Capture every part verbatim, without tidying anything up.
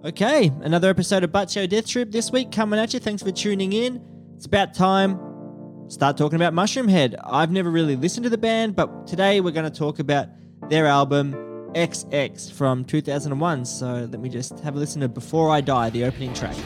Okay, another episode of Butt Show Death Trip this week coming at you. Thanks for tuning in. It's about time to start talking about Mushroomhead. I've never really listened to the band, but today we're going to talk about their album X X from two thousand one. So let me just have a listen to Before I Die, the opening track.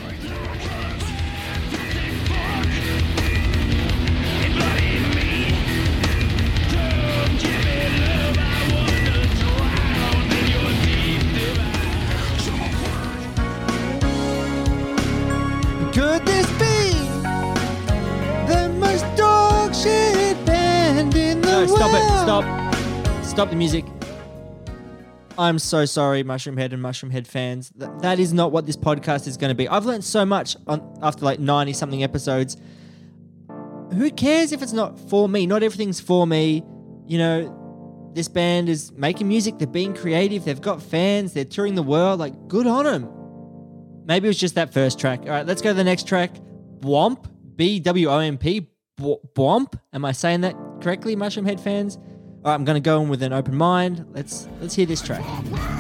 Could this be the most dog shit band in the no, world? No, stop it. Stop. Stop the music. I'm so sorry, Mushroomhead and Mushroomhead fans. Th- that is not what this podcast is going to be. I've learned so much on after like ninety-something episodes. Who cares if it's not for me? Not everything's for me. You know, this band is making music. They're being creative. They've got fans. They're touring the world. Like, good on them. Maybe it was just that first track. All right, let's go to the next track. Bwomp. B W O M P. Bwomp. Am I saying that correctly, Mushroomhead fans? All right, I'm going to go in with an open mind. Let's let's hear this track.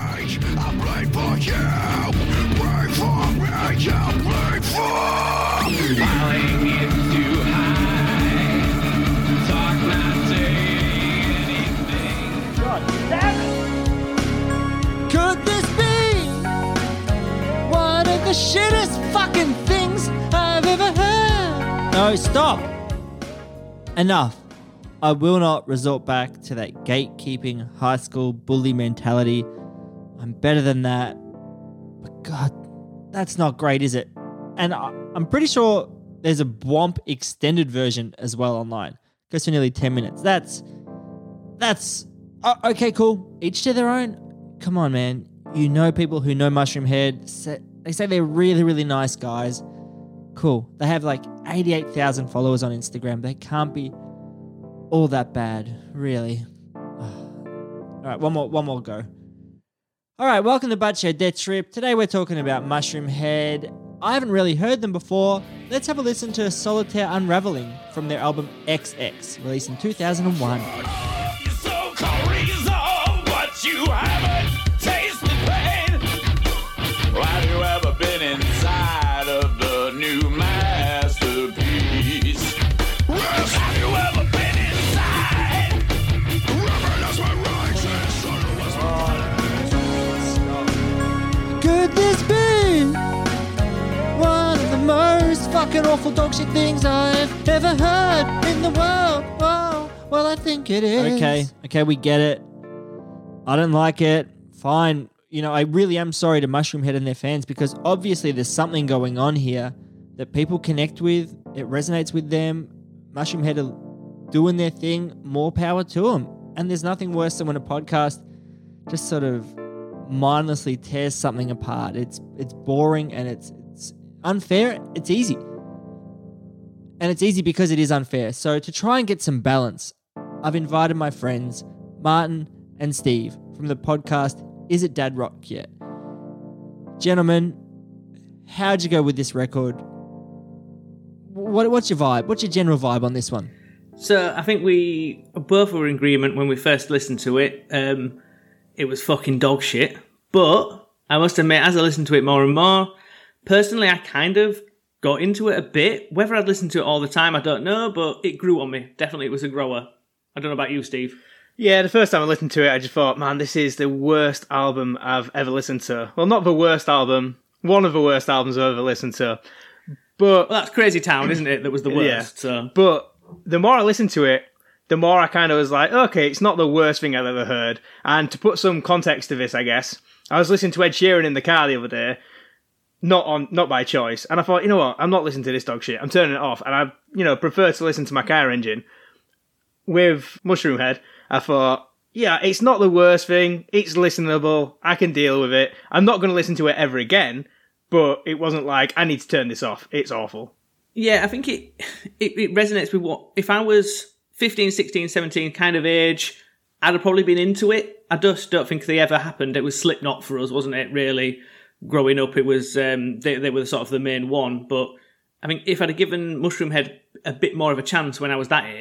God damn it! Could this be one of the shittest fucking things I've ever heard? No, stop. Enough. I will not resort back to that gatekeeping high school bully mentality. I'm better than that. But God, that's not great, is it? And I, I'm pretty sure there's a Bwomp extended version as well online. Goes for nearly ten minutes. That's, that's, uh, okay, cool. Each to their own. Come on, man. You know people who know Mushroomhead. Say, they say they're really, really nice guys. Cool. They have like eighty-eight thousand followers on Instagram. They can't be all that bad, really. All right, one more, one more go. All right, welcome to Butt Show Death Trip. Today we're talking about Mushroomhead. I haven't really heard them before. Let's have a listen to Solitaire Unraveling from their album X X, released in two thousand one. You're so chorizo, but you haven't tasted pain. Well, have you ever been inside of the new masterpiece? Have you ever been inside? Could this be one of the most fucking awful dog shit things I've ever heard in the world? Well, well, I think it is. Okay, okay, we get it. I don't like it. Fine. You know, I really am sorry to Mushroomhead and their fans because obviously there's something going on here that people connect with. It resonates with them. Mushroomhead are doing their thing. More power to them. And there's nothing worse than when a podcast just sort of mindlessly tears something apart. It's it's boring and it's it's unfair. It's easy. And it's easy because it is unfair. So to try and get some balance, I've invited my friends, Martin and Steve, from the podcast Is It Dad Rock Yet? Gentlemen, how'd you go with this record? What, what's your vibe? What's your general vibe on this one? So I think we both were in agreement when we first listened to it. Um, it was fucking dog shit. But I must admit, as I listened to it more and more, personally, I kind of got into it a bit. Whether I'd listened to it all the time, I don't know, but it grew on me. Definitely, it was a grower. I don't know about you, Steve. Yeah, the first time I listened to it, I just thought, man, this is the worst album I've ever listened to. Well, not the worst album. One of the worst albums I've ever listened to. But well, that's Crazy Town, isn't it? That was the worst. Yeah. So. But the more I listened to it, the more I kind of was like, okay, it's not the worst thing I've ever heard. And to put some context to this, I guess, I was listening to Ed Sheeran in the car the other day, not on, not by choice. And I thought, you know what? I'm not listening to this dog shit. I'm turning it off. And I, you know, prefer to listen to my car engine. With Mushroomhead, I thought, yeah, it's not the worst thing. It's listenable. I can deal with it. I'm not going to listen to it ever again. But it wasn't like, I need to turn this off. It's awful. Yeah, I think it, it it resonates with what... If I was fifteen, sixteen, seventeen kind of age, I'd have probably been into it. I just don't think they ever happened. It was Slipknot for us, wasn't it, really? Growing up, it was... Um, they, they were sort of the main one. But I think if I'd have given Mushroomhead a bit more of a chance when I was that age,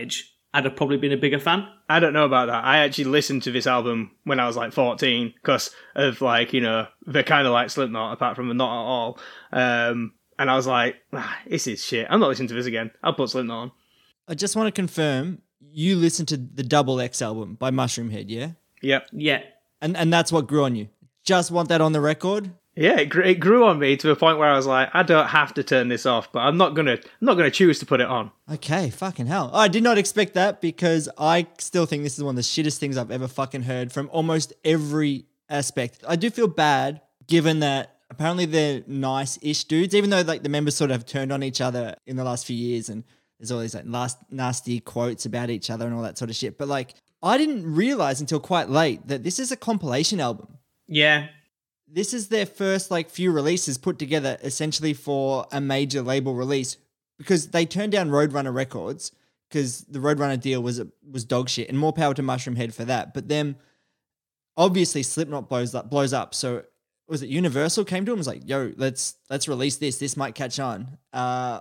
I'd have probably been a bigger fan. I don't know about that. I actually listened to this album when I was like fourteen because of like, you know, they're kind of like Slipknot apart from the Not At All. Um, and I was like, ah, this is shit. I'm not listening to this again. I'll put Slipknot on. I just want to confirm you listened to the Double X album by Mushroom Head, yeah? Yep. Yeah. And and that's what grew on you. Just want that on the record? Yeah, it grew, it grew on me to a point where I was like, I don't have to turn this off, but I'm not gonna, I'm not gonna choose to put it on. Okay, fucking hell. I did not expect that because I still think this is one of the shittest things I've ever fucking heard from almost every aspect. I do feel bad given that apparently they're nice-ish dudes, even though like the members sort of have turned on each other in the last few years and there's all these like last nasty quotes about each other and all that sort of shit. But like, I didn't realize until quite late that this is a compilation album. Yeah. This is their first like few releases put together essentially for a major label release because they turned down Roadrunner Records because the Roadrunner deal was was dog shit, and more power to Mushroom Head for that. But then obviously Slipknot blows up blows up. So was it Universal came to him and was like, yo, let's let's release this. This might catch on. Uh,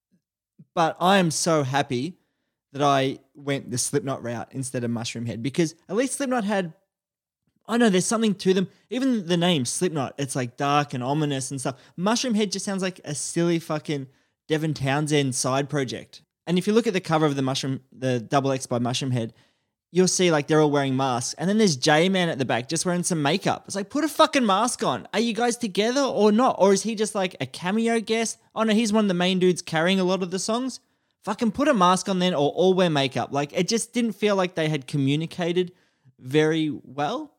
but I am so happy that I went the Slipknot route instead of Mushroom Head because at least Slipknot had, I know there's something to them. Even the name Slipknot, it's like dark and ominous and stuff. Mushroom Head just sounds like a silly fucking Devin Townsend side project. And if you look at the cover of the Mushroom, the Double X by Mushroom Head, you'll see like they're all wearing masks. And then there's J-Man at the back just wearing some makeup. It's like, put a fucking mask on. Are you guys together or not? Or is he just like a cameo guest? Oh no, he's one of the main dudes carrying a lot of the songs. Fucking put a mask on then or all wear makeup. Like it just didn't feel like they had communicated very well.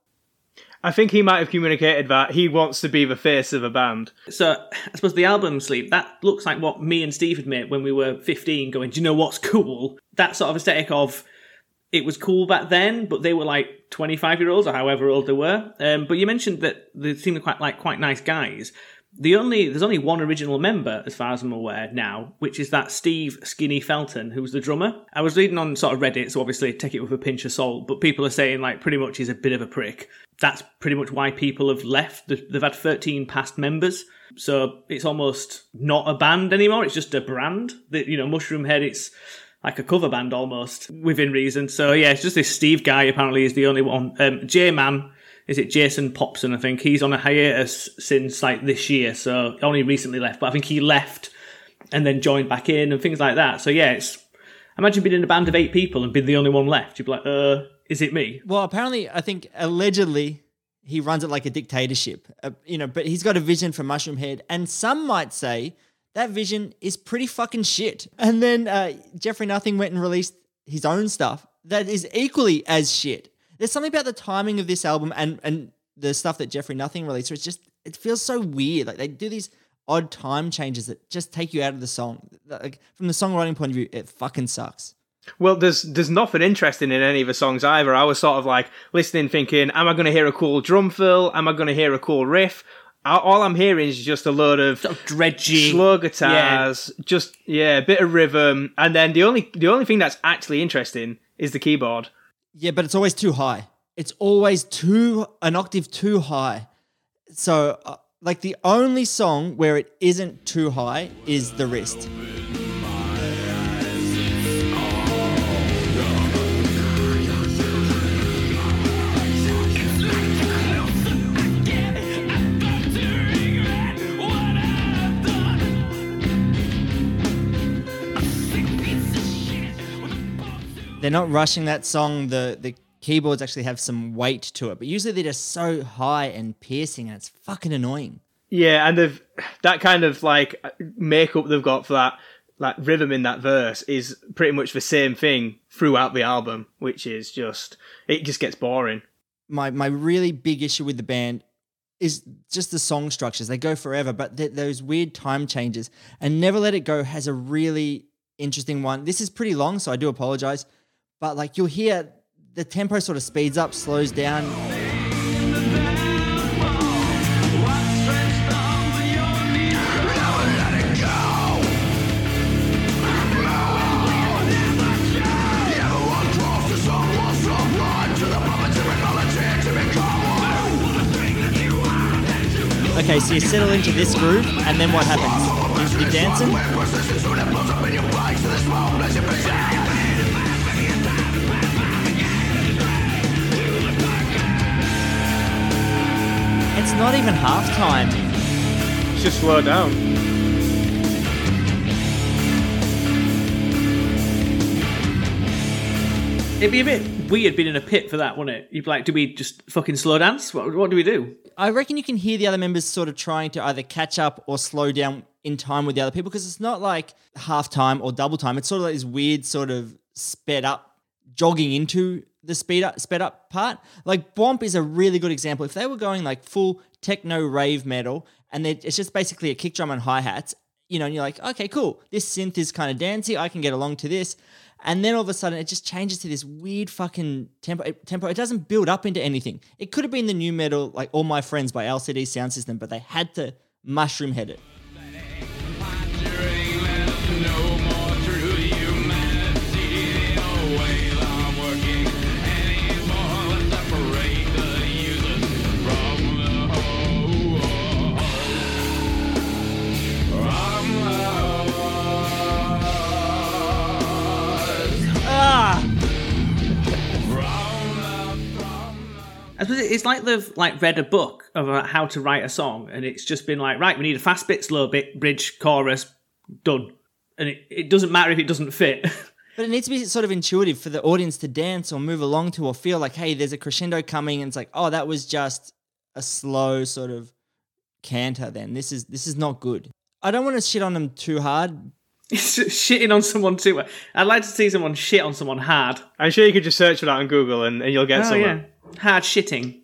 I think he might have communicated that he wants to be the face of a band. So I suppose the album sleeve, that looks like what me and Steve had made when we were fifteen going, do you know what's cool? That sort of aesthetic of, it was cool back then, but they were like twenty-five-year-olds or however old they were. Um, but you mentioned that they seemed quite like quite nice guys. The only There's only one original member, as far as I'm aware now, which is that Steve Skinny Felton, who's the drummer. I was reading on sort of Reddit, so obviously take it with a pinch of salt, but people are saying like pretty much he's a bit of a prick. That's pretty much why people have left. They've had thirteen past members, so it's almost not a band anymore. It's just a brand. That, you know, Mushroom Head, it's like a cover band almost, within reason. So yeah, it's just this Steve guy apparently is the only one. Um, J-Man, is it Jason Popson, I think? He's on a hiatus since like this year, so only recently left. But I think he left and then joined back in and things like that. So yeah, it's, imagine being in a band of eight people and being the only one left. You'd be like, uh, is it me? Well, apparently, I think allegedly he runs it like a dictatorship, uh, you know, but he's got a vision for Mushroom Head, and some might say that vision is pretty fucking shit. And then uh, Jeffrey Nothing went and released his own stuff that is equally as shit. There's something about the timing of this album and, and the stuff that Jeffrey Nothing released where it's just, it feels so weird. Like they do these odd time changes that just take you out of the song. Like from the songwriting point of view, it fucking sucks. Well, there's there's nothing interesting in any of the songs either. I was sort of like listening thinking, am I going to hear a cool drum fill? Am I going to hear a cool riff? All I'm hearing is just a load of, sort of dredgy, slow guitars, yeah. just, yeah, a bit of rhythm. And then the only the only thing that's actually interesting is the keyboard. Yeah, but it's always too high. It's always too, an octave too high. So, uh, like the only song where it isn't too high is The Wrist. They're not rushing that song. The the keyboards actually have some weight to it, but usually they're just so high and piercing, and it's fucking annoying. Yeah, and they've that kind of like makeup they've got for that like rhythm in that verse is pretty much the same thing throughout the album, which is just it just gets boring. My my really big issue with the band is just the song structures. They go forever, but th- those weird time changes. And Never Let It Go has a really interesting one. This is pretty long, so I do apologize. But like you'll hear the tempo sort of speeds up, slows down. Okay, so you settle into this groove, and then what happens? You, you're dancing? It's not even halftime. It's just slow down. It'd be a bit weird being in a pit for that, wouldn't it? You'd be like, do we just fucking slow dance? What, what do we do? I reckon you can hear the other members sort of trying to either catch up or slow down in time with the other people, because it's not like halftime or double time. It's sort of like this weird sort of sped up, jogging into the speed up, sped up part. Like Bomp is a really good example. If they were going like full techno rave metal and it's just basically a kick drum and hi-hats, you know, and you're like, okay, cool. This synth is kind of dancey. I can get along to this. And then all of a sudden it just changes to this weird fucking tempo. It, tempo. It doesn't build up into anything. It could have been the new metal, like All My Friends by L C D Sound System, but they had to mushroom head it. I suppose it's like they've like read a book about how to write a song, and it's just been like, right, we need a fast bit, slow bit, bridge, chorus, done. And it, it doesn't matter if it doesn't fit. But it needs to be sort of intuitive for the audience to dance or move along to, or feel like, hey, there's a crescendo coming, and it's like, oh, that was just a slow sort of canter then. This is this is not good. I don't want to shit on them too hard. Shitting on someone too much. I'd like to see someone shit on someone hard. I'm sure you could just search for that on Google and, and you'll get oh, someone. Yeah. Hard shitting.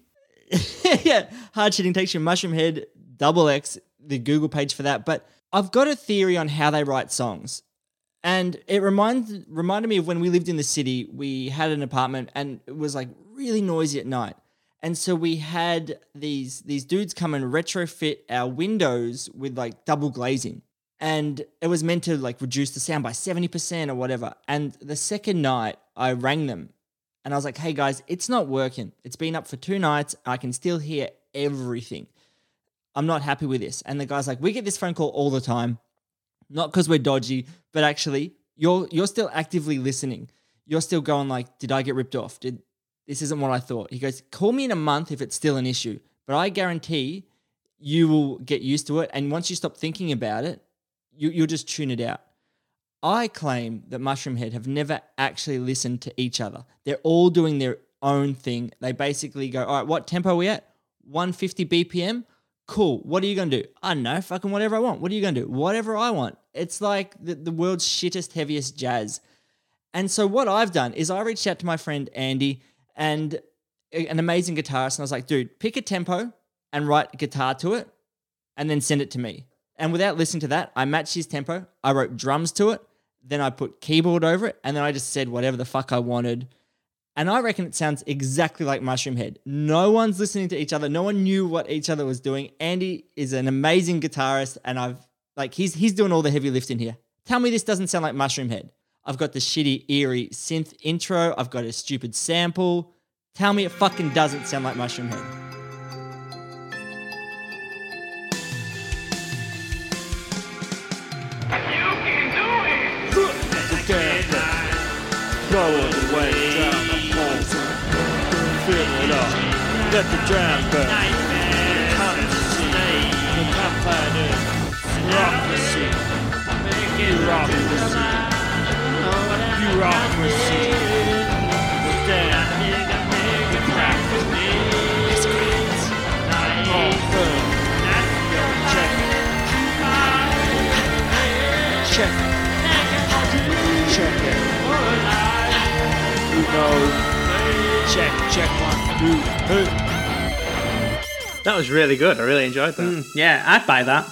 Yeah, hard shitting takes you Mushroom Head, double X, the Google page for that. But I've got a theory on how they write songs. And it reminds reminded me of when we lived in the city. We had an apartment and it was like really noisy at night. And so we had these these dudes come and retrofit our windows with like double glazing. And it was meant to like reduce the sound by seventy percent or whatever. And the second night I rang them and I was like, hey guys, it's not working. It's been up for two nights. I can still hear everything. I'm not happy with this. And the guy's like, we get this phone call all the time. Not because we're dodgy, but actually you're you're still actively listening. You're still going like, did I get ripped off? Did this isn't what I thought. He goes, call me in a month if it's still an issue. But I guarantee you will get used to it. And once you stop thinking about it, You, you'll just tune it out. I claim that Mushroom Head have never actually listened to each other. They're all doing their own thing. They basically go, all right, what tempo are we at? one fifty B P M? Cool. What are you going to do? I don't know. Fucking whatever I want. What are you going to do? Whatever I want. It's like the, the world's shittest, heaviest jazz. And so what I've done is I reached out to my friend Andy, and an amazing guitarist, and I was like, dude, pick a tempo and write guitar to it and then send it to me. And without listening to that, I matched his tempo. I wrote drums to it. Then I put keyboard over it. And then I just said whatever the fuck I wanted. And I reckon it sounds exactly like Mushroom Head. No one's listening to each other. No one knew what each other was doing. Andy is an amazing guitarist. And I've like, he's he's doing all the heavy lifting here. Tell me this doesn't sound like Mushroom Head. I've got the shitty, eerie synth intro. I've got a stupid sample. Tell me it fucking doesn't sound like Mushroom Head. Roll it away, down the hole. Fill it up, let the jam burn. Come to see, the campfire is rock the sea. You rock the sea. You rock the sea. Stand, you crack the knee. All firm. Check it. Check it. Check it. You know, check, check one, two, three. That was really good. I really enjoyed that. Mm, yeah, I'd buy that.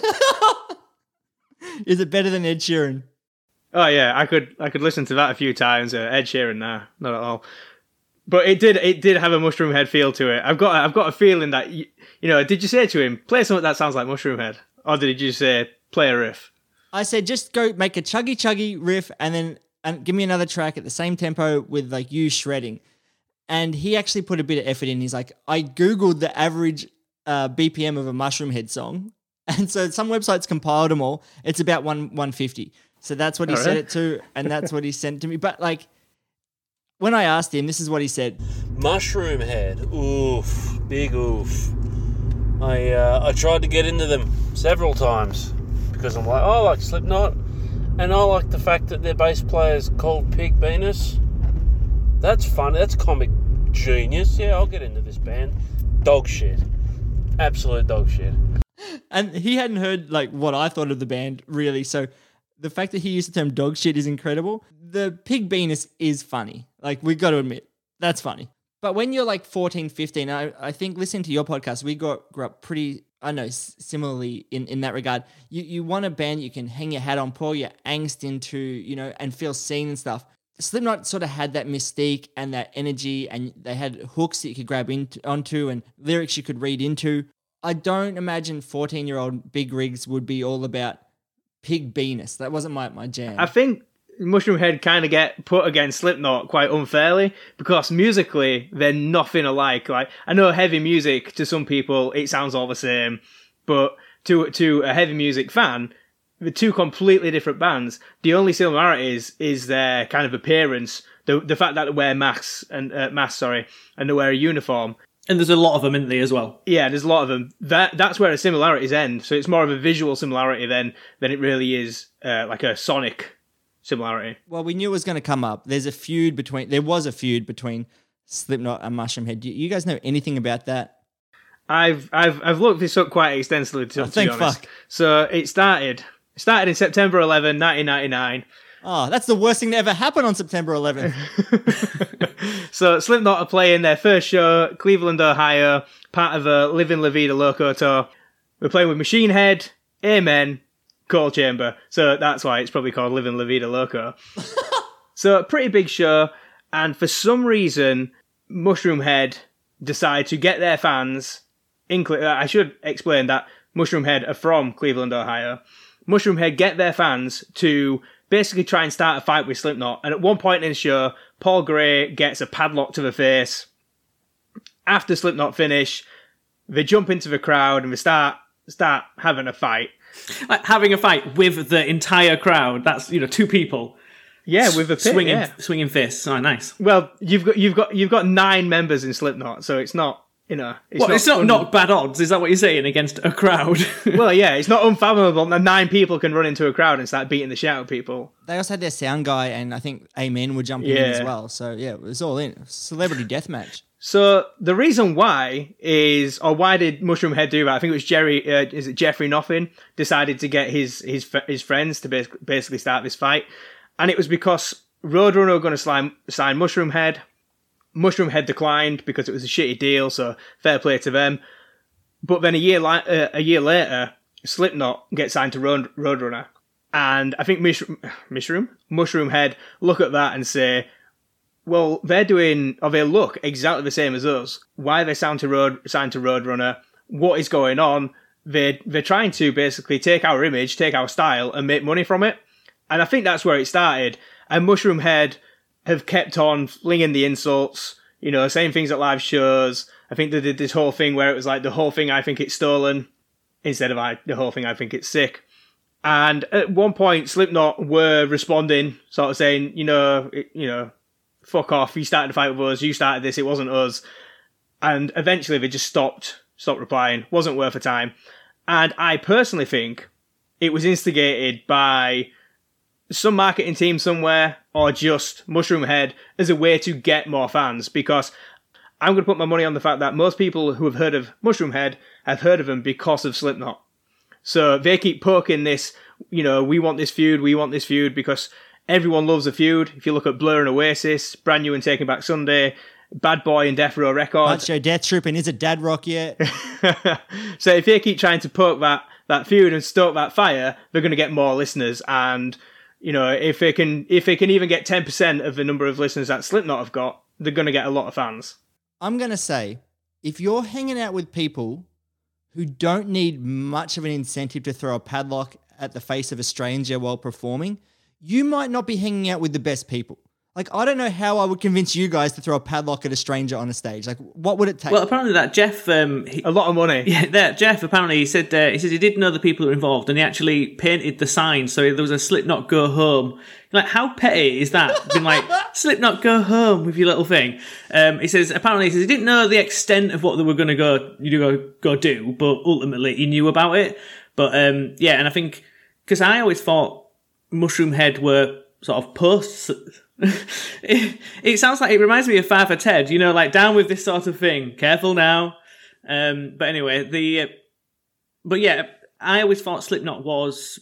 Is it better than Ed Sheeran? Oh yeah, I could I could listen to that a few times. Uh, Ed Sheeran, nah, not at all. But it did it did have a Mushroom Head feel to it. I've got I've got a feeling that you, you know. Did you say to him, play something that sounds like Mushroom Head, or did you say play a riff? I said just go make a chuggy chuggy riff and then and give me another track at the same tempo with like you shredding. And he actually put a bit of effort in. He's like, I Googled the average uh, B P M of a Mushroom Head song. And so some websites compiled them all. It's about one, 150. So that's what he all set right. it to. And that's what he sent to me. But like, when I asked him, this is what he said. Mushroom Head, oof, big oof. I uh, I tried to get into them several times because I'm like, oh, I like Slipknot, and I like the fact that their bass player's called Pig Venus. That's fun. That's comic genius. Yeah, I'll get into this band. Dog shit. Absolute dog shit. And he hadn't heard like what I thought of the band really, so the fact that he used the term dog shit is incredible. The Pig Venus is funny. Like, we got to admit, that's funny. But when you're like fourteen, fifteen, I, I think listening to your podcast, we got grew up pretty, I know, s- similarly in, in that regard. You you want a band you can hang your hat on, pour your angst into, you know, and feel seen and stuff. Slipknot sort of had that mystique and that energy, and they had hooks that you could grab into, onto and lyrics you could read into. I don't imagine fourteen-year-old Big Rigs would be all about Pig Venus. That wasn't my, my jam. I think Mushroomhead kind of get put against Slipknot quite unfairly because musically they're nothing alike. Like, I know heavy music to some people it sounds all the same, but to to a heavy music fan, the two completely different bands. The only similarities is their kind of appearance, the the fact that they wear masks and uh, masks, sorry, and they wear a uniform. And there's a lot of them, isn't there, as well? Yeah, there's a lot of them. That that's where the similarities end. So it's more of a visual similarity than than it really is uh, like a sonic similarity. Well, we knew it was going to come up. There's a feud between, there was a feud between Slipknot and Mushroomhead. Do you guys know anything about that? I've I've I've looked this up quite extensively to, Oh, to thank be honest. fuck. So it started it started in September eleventh, nineteen ninety-nine. Oh, that's the worst thing that ever happened on September eleventh. So Slipknot are playing their first show, Cleveland, Ohio, part of a Livin' La Vida Loco tour. We're playing with Machine Head, Amen, Cold Chamber. So that's why it's probably called Livin' La Vida Loco. So a pretty big show, and for some reason, Mushroomhead decide to get their fans. In Cle- I should explain that Mushroomhead are from Cleveland, Ohio. Mushroomhead get their fans to basically try and start a fight with Slipknot. And at one point in the show, Paul Gray gets a padlock to the face. After Slipknot finish, they jump into the crowd and they start start having a fight. Like having a fight with the entire crowd. That's, you know, two people Yeah, with a pit, swinging yeah. swinging fists. Oh, nice. Well, you've got you've got you've got nine members in Slipknot, so it's not you know. It's Well, not it's not un- not bad odds. Is that what you're saying against a crowd? Well, yeah, it's not unfathomable that nine people can run into a crowd and start beating the shit out of people. They also had their sound guy, and I think Amen would jump in Yeah. as well. So, yeah, it was all in. Celebrity deathmatch. So the reason why is, or why did Mushroomhead do that? I think it was Jerry, uh, is it Jeffrey Nothing, decided to get his his his friends to basically basically start this fight, and it was because Roadrunner were going to sign sign Mushroomhead. Mushroomhead declined because it was a shitty deal, so fair play to them. But then a year li- uh, a year later, Slipknot gets signed to Road- Roadrunner, and I think Mushroom Mushroom Mushroomhead look at that and say, well, they're doing, or they look exactly the same as us. Why are they signed to Road, signed to Roadrunner? What is going on? They they're trying to basically take our image, take our style, and make money from it. And I think that's where it started. And Mushroomhead have kept on flinging the insults, you know, saying things at live shows. I think they did this whole thing where it was like, the whole thing I think it's stolen, instead of I, the whole thing I think it's sick. And at one point, Slipknot were responding, sort of saying, you know, it, you know, fuck off, you started the fight with us, you started this, it wasn't us. And eventually they just stopped, stopped replying, wasn't worth the time. And I personally think it was instigated by some marketing team somewhere, or just Mushroomhead as a way to get more fans, because I'm going to put my money on the fact that most people who have heard of Mushroomhead have heard of them because of Slipknot. So they keep poking this, you know, we want this feud, we want this feud, because everyone loves a feud. If you look at Blur and Oasis, Brand New and Taking Back Sunday, Bad Boy and Death Row Records. Macho Death Troop, and is it Dad Rock yet? So if they keep trying to poke that, that feud and stoke that fire, they're going to get more listeners. And, you know, if they can if they can even get ten percent of the number of listeners that Slipknot have got, they're going to get a lot of fans. I'm going to say, if you're hanging out with people who don't need much of an incentive to throw a padlock at the face of a stranger while performing, you might not be hanging out with the best people. Like, I don't know how I would convince you guys to throw a padlock at a stranger on a stage. Like, what would it take? Well, apparently that Jeff, um, he, A lot of money. yeah, that Jeff apparently he said uh, he said he did know the people who were involved, and he actually painted the sign so there was a Slipknot go home. Like, how petty is that? Been like Slipknot go home with your little thing. Um, he says apparently he says he didn't know the extent of what they were going to go you go go do, but ultimately he knew about it. But um, yeah, and I think because I always thought Mushroomhead were sort of posts. it, it sounds like it reminds me of Father Ted, you know, like down with this sort of thing. Careful now. Um, but anyway, the uh, but yeah, I always thought Slipknot was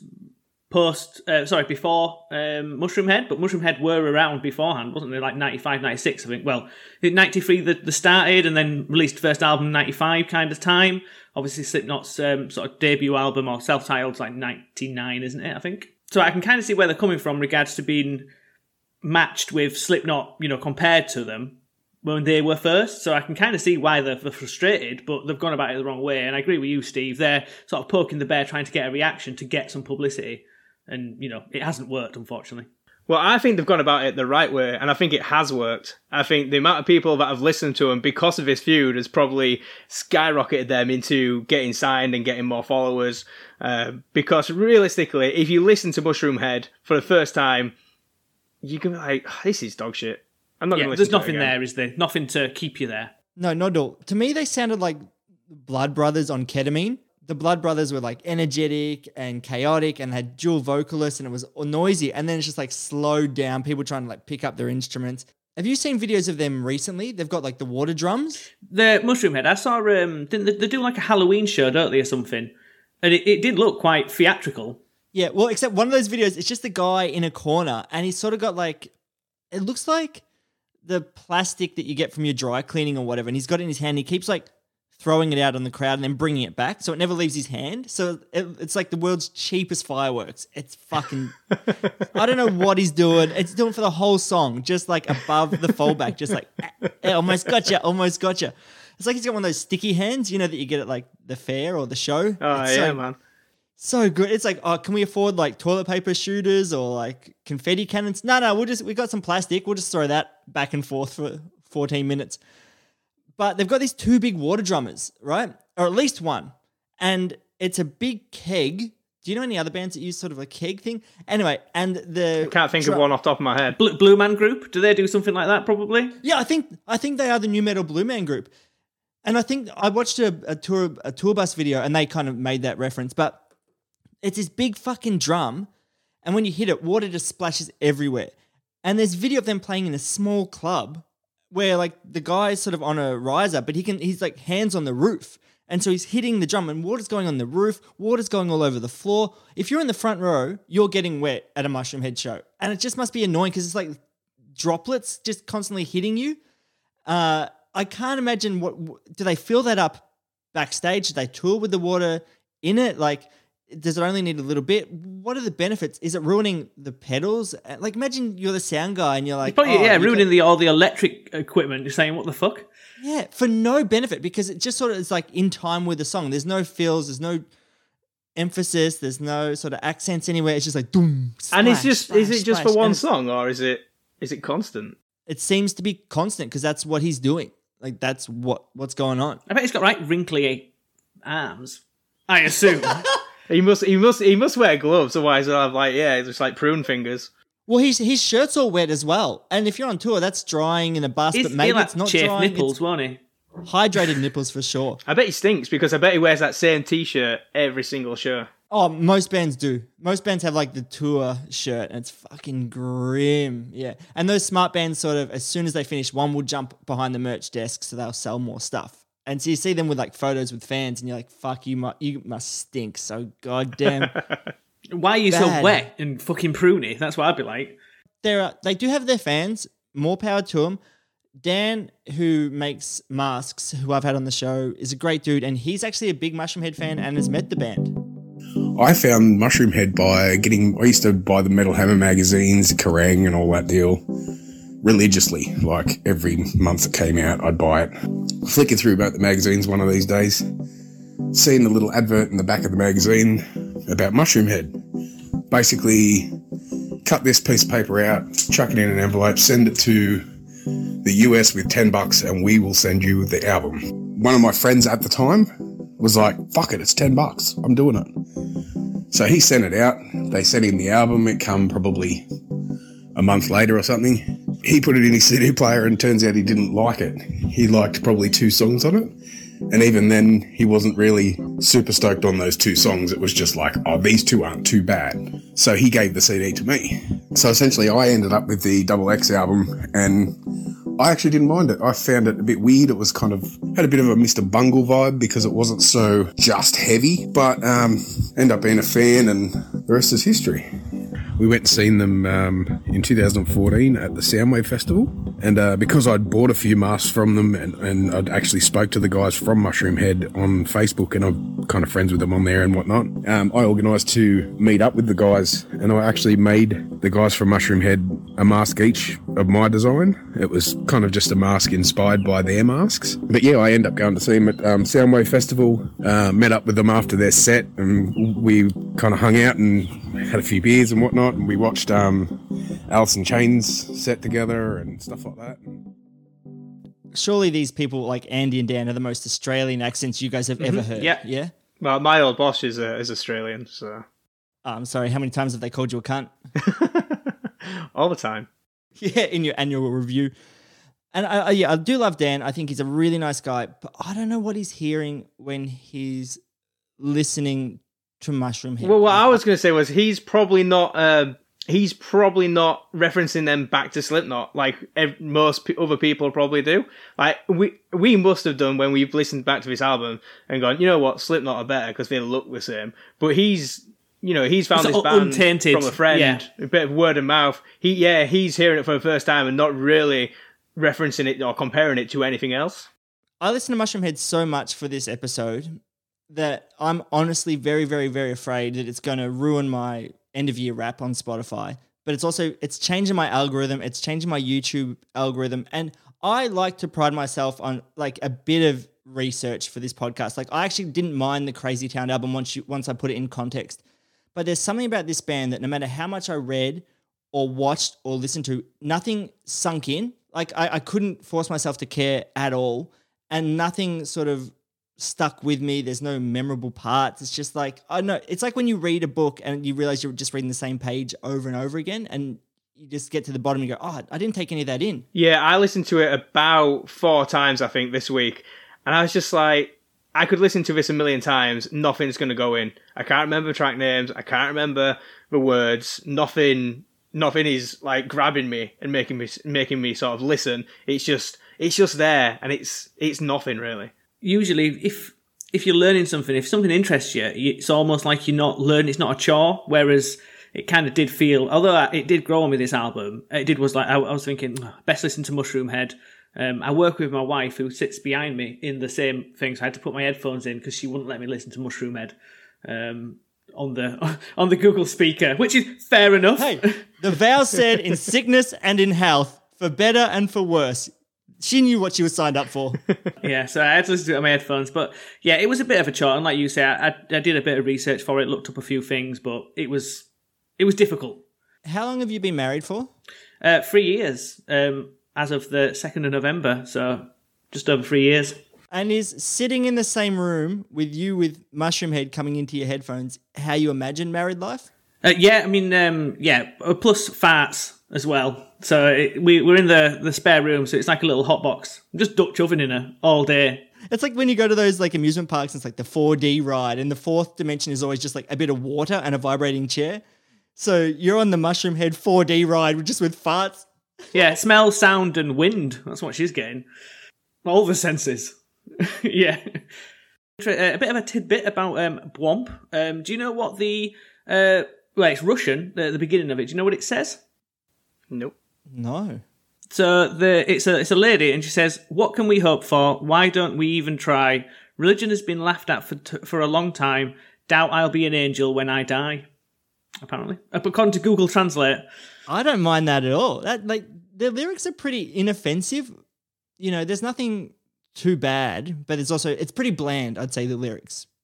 post, uh, sorry, before um, Mushroomhead, but Mushroomhead were around beforehand, wasn't they? Like ninety-five, ninety-six, I think. Well, in ninety-three they, they started and then released first album ninety-five kind of time. Obviously, Slipknot's um, sort of debut album or self-titled like ninety-nine, isn't it? I think. So I can kind of see where they're coming from regards to being matched with Slipknot, you know, compared to them when they were first. So I can kind of see why they're, they're frustrated, but they've gone about it the wrong way. And I agree with you, Steve. They're sort of poking the bear, trying to get a reaction to get some publicity. And, you know, it hasn't worked, unfortunately. Well, I think they've gone about it the right way, and I think it has worked. I think the amount of people that have listened to them because of this feud has probably skyrocketed them into getting signed and getting more followers. Uh, because realistically, if you listen to Mushroomhead for the first time, you can be like, oh, this is dog shit. I'm not Yeah, going to listen there's to it nothing again. there, is there? Nothing to keep you there. No, not at all. To me, they sounded like Blood Brothers on ketamine. The Blood Brothers were like energetic and chaotic and had dual vocalists and it was noisy. And then it's just like slowed down, people trying to like pick up their instruments. Have you seen videos of them recently? They've got like the water drums. The Mushroomhead, I saw, um, didn't they, they do like a Halloween show, don't they, or something? And it, it did look quite theatrical. Yeah, well, except one of those videos, it's just a guy in a corner and he's sort of got like, it looks like the plastic that you get from your dry cleaning or whatever. And he's got it in his hand. He keeps like throwing it out on the crowd and then bringing it back. So it never leaves his hand. So it, it's like the world's cheapest fireworks. It's fucking, I don't know what he's doing. It's doing for the whole song, just like above the fallback, just like, eh, almost gotcha, almost gotcha. It's like he's got one of those sticky hands, you know, that you get at like the fair or the show. Oh, It's yeah, so, man. So good. It's like, oh, can we afford like toilet paper shooters or like confetti cannons? No, no, we'll just, we got some plastic. We'll just throw that back and forth for fourteen minutes. But they've got these two big water drummers, right? Or at least one. And it's a big keg. Do you know any other bands that use sort of a keg thing? Anyway, and the... I can't think drum- of one off the top of my head. Blue, Blue Man Group, do they do something like that, probably? Yeah, I think I think they are the new metal Blue Man Group. And I think I watched a, a tour a tour bus video and they kind of made that reference. But it's this big fucking drum. And when you hit it, water just splashes everywhere. And there's video of them playing in a small club where like the guy's sort of on a riser, but he can he's like hands on the roof. And so he's hitting the drum and water's going on the roof, water's going all over the floor. If you're in the front row, you're getting wet at a Mushroomhead show. And it just must be annoying because it's like droplets just constantly hitting you. Uh, I can't imagine what, do they fill that up backstage? Do they tour with the water in it? Like, does it only need a little bit? What are the benefits? Is it ruining the pedals? Like, imagine you're the sound guy and you're like, Probably, oh, yeah, you ruining got- the all the electric equipment. You're saying, what the fuck? Yeah, for no benefit because it just sort of is like in time with the song. There's no fills, there's no emphasis, there's no sort of accents anywhere. It's just like doom. And it's splash, just, splash, is it just splash. for one And it's- song or is it is it constant? It seems to be constant because that's what he's doing. Like that's what what's going on. I bet he's got right wrinkly arms. I assume. He must he must he must wear gloves, otherwise he'll have like yeah, just like prune fingers. Well, his his shirt's all wet as well. And if you're on tour, that's drying in a bus, He's, but maybe he'll have it's not chafed drying. nipples, won't he? It's hydrated nipples for sure. I bet he stinks because I bet he wears that same t-shirt every single show. Oh, most bands do. Most bands have like the tour shirt and it's fucking grim. Yeah. And those smart bands sort of, as soon as they finish, one will jump behind the merch desk so they'll sell more stuff. And so you see them with like photos with fans and you're like, fuck, you must, you must stink so goddamn. Why are you Bad. so wet and fucking pruny? That's what I'd be like. There are, they do have their fans, more power to them. Dan, who makes masks, who I've had on the show, is a great dude and he's actually a big Mushroomhead fan and has met the band. I found Mushroomhead by getting, I used to buy the Metal Hammer magazines, Kerrang and all that deal, religiously. Like every month it came out, I'd buy it. Flicking through about the magazines one of these days, seeing the little advert in the back of the magazine about Mushroomhead. Basically cut this piece of paper out, chuck it in an envelope, send it to the U S with ten bucks, and we will send you the album. One of my friends at the time was like, fuck it, it's ten bucks. I'm doing it. So he sent it out. They sent him the album. It come probably a month later or something. He put it in his C D player and turns out he didn't like it. He liked probably two songs on it. And even then, he wasn't really super stoked on those two songs. It was just like, oh, these two aren't too bad. So he gave the C D to me. So essentially, I ended up with the Double X album, and I actually didn't mind it. I found it a bit weird. It was kind of, had a bit of a Mister Bungle vibe because it wasn't so just heavy, but um, ended up being a fan, and the rest is history. We went and seen them um, in two thousand fourteen at the Soundwave Festival. And uh, because I'd bought a few masks from them, and, and I'd actually spoke to the guys from Mushroom Head on Facebook, and I'm kind of friends with them on there and whatnot, um, I organised to meet up with the guys, and I actually made the guys from Mushroom Head a mask each of my design. It was kind of just a mask inspired by their masks. But yeah, I ended up going to see them at um, Soundwave Festival, uh, met up with them after their set, and we kind of hung out and had a few beers and whatnot, and we watched um, Alice in Chains set together and stuff like that. Surely these people like Andy and Dan are the most Australian accents you guys have ever heard. Yeah. Yeah? Well, my old boss is uh, is Australian, so Oh, I'm sorry, how many times have they called you a cunt? all the time. Yeah, in your annual review. And I, I, yeah, I do love Dan. I think he's a really nice guy, but I don't know what he's hearing when he's listening to Mushroom Head. Well, what I was going to say was he's probably not. Uh, he's probably not referencing them back to Slipknot like ev- most p- other people probably do. Like we we must have done when we've listened back to this album and gone, you know what, Slipknot are better because they look the same. But he's, you know, he's found It's this band untainted, from a friend, yeah. a bit of word of mouth. He yeah, he's hearing it for the first time and not really referencing it or comparing it to anything else. I listen to Mushroom Head so much for this episode that I'm honestly very, very, very afraid that it's going to ruin my end of year wrap on Spotify. But it's also, it's changing my algorithm. It's changing my YouTube algorithm. And I like to pride myself on like a bit of research for this podcast. Like I actually didn't mind the Crazy Town album once you, once I put it in context. But there's something about this band that no matter how much I read or watched or listened to, nothing sunk in. Like I, I couldn't force myself to care at all. And nothing sort of stuck with me. There's no memorable parts. It's just like, I don't know. It's like when you read a book and you realize you're just reading the same page over and over again, and you just get to the bottom and you go, oh, I didn't take any of that in. Yeah, I listened to it about four times, I think, this week. And I was just like, I could listen to this a million times. Nothing's going to go in. I can't remember track names. I can't remember the words. Nothing, nothing is like grabbing me and making me, making me sort of listen. It's just, it's just there. And it's, it's nothing really. Usually, if if you're learning something, if something interests you, it's almost like you're not learning. It's not a chore. Whereas it kind of did feel, although it did grow on with this album, it did was like I, I was thinking, oh, best listen to Mushroom Head. Um, I work with my wife who sits behind me in the same thing, so I had to put my headphones in because she wouldn't let me listen to Mushroom Head um, on the on the Google speaker, which is fair enough. Hey, the vow said in sickness and in health, for better and for worse. She knew what she was signed up for. Yeah, so I had to listen to it on my headphones. But yeah, it was a bit of a chore. And like you say, I, I did a bit of research for it, looked up a few things, but it was it was difficult. How long have you been married for? Uh, three years, um, as of the second of November. So just over three years. And is sitting in the same room with you with Mushroom Head coming into your headphones how you imagine married life? Uh, yeah, I mean, um, yeah, plus farts as well. So it, we, we're in the, the spare room, so it's like a little hot box. I'm just Dutch ovening her all day. It's like when you go to those like amusement parks, it's like the four D ride, and the fourth dimension is always just like a bit of water and a vibrating chair. So you're on the Mushroom Head four D ride just with farts. Yeah, smell, sound, and wind. That's what she's getting. All the senses. Yeah. A bit of a tidbit about um, Bwomp. Um, do you know what the... Uh, well, it's Russian, the, the beginning of it. Do you know what it says? Nope. No. So the it's a it's a lady, and she says, "What can we hope for? Why don't we even try? Religion has been laughed at for t- for a long time. Doubt I'll be an angel when I die." Apparently, according to Google Translate. I don't mind that at all. That like the lyrics are pretty inoffensive. You know, there's nothing too bad, but it's also it's pretty bland. I'd say the lyrics.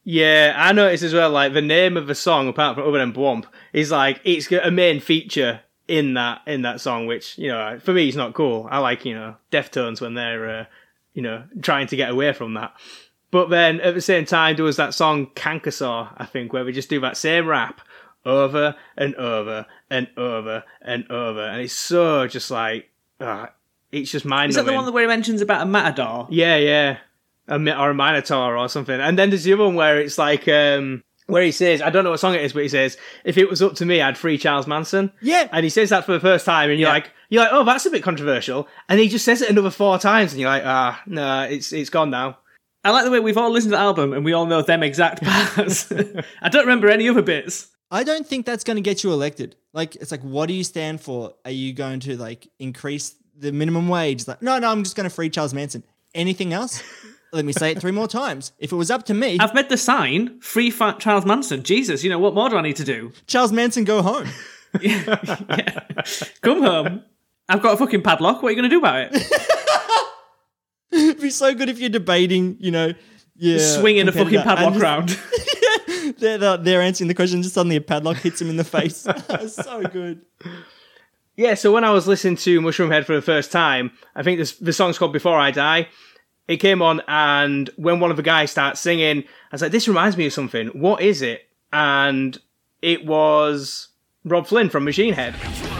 Yeah, I noticed as well, like, the name of the song, apart from Other Than Bwomp, is like, it's got a main feature in that in that song, which, you know, for me, is not cool. I like, you know, Deftones when they're, uh, you know, trying to get away from that. But then, at the same time, there was that song, Cankersaw, I think, where we just do that same rap over and over and over and over. And it's so just like, uh, it's just mind-numbing. Is that the one where he mentions about a matador? Yeah, yeah. A, or a Minotaur or something. And then there's the other one where it's like, um, where he says, I don't know what song it is, but he says, if it was up to me, I'd free Charles Manson. Yeah. And he says that for the first time, and you're Yeah. like, you're like, oh, that's a bit controversial. And he just says it another four times, and you're like, ah, no, it's it's gone now. I like the way we've all listened to the album and we all know them exact parts. I don't remember any other bits. I don't think that's going to get you elected. Like, it's like, what do you stand for? Are you going to, like, increase the minimum wage? Like, no, no, I'm just going to free Charles Manson. Anything else? Let me say it three more times. If it was up to me, I've made the sign, free fa- Charles Manson. Jesus, you know, what more do I need to do? Charles Manson, go home. yeah. Come home. I've got a fucking padlock. What are you going to do about it? It'd be so good if you're debating, you know, yeah, Swinging a fucking competitor, padlock and around. just- they're, they're, they're answering the question, just suddenly a padlock hits him in the face. So good. Yeah, so when I was listening to Mushroomhead for the first time, I think this, the song's called Before I Die. It came on, and when one of the guys starts singing, I was like, this reminds me of something. What is it? And it was Rob Flynn from Machine Head.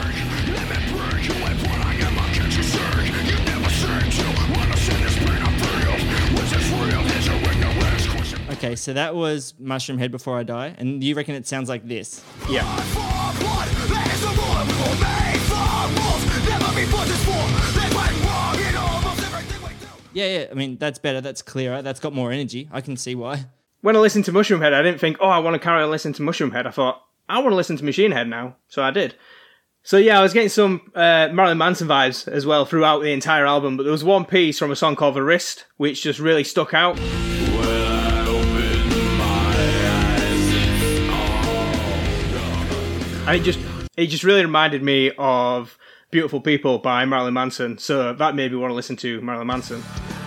Okay, so that was Mushroomhead Before I Die, and you reckon it sounds like this? Yeah. Yeah, yeah, I mean, that's better, that's clearer, that's got more energy. I can see why. When I listened to Mushroomhead, I didn't think, oh, I want to carry on listening to Mushroomhead. I thought, I want to listen to Machine Head now. So I did. So yeah, I was getting some uh, Marilyn Manson vibes as well throughout the entire album, but there was one piece from a song called The Wrist, which just really stuck out. And it just, it just really reminded me of Beautiful People by Marilyn Manson, so that made me want to listen to Marilyn Manson.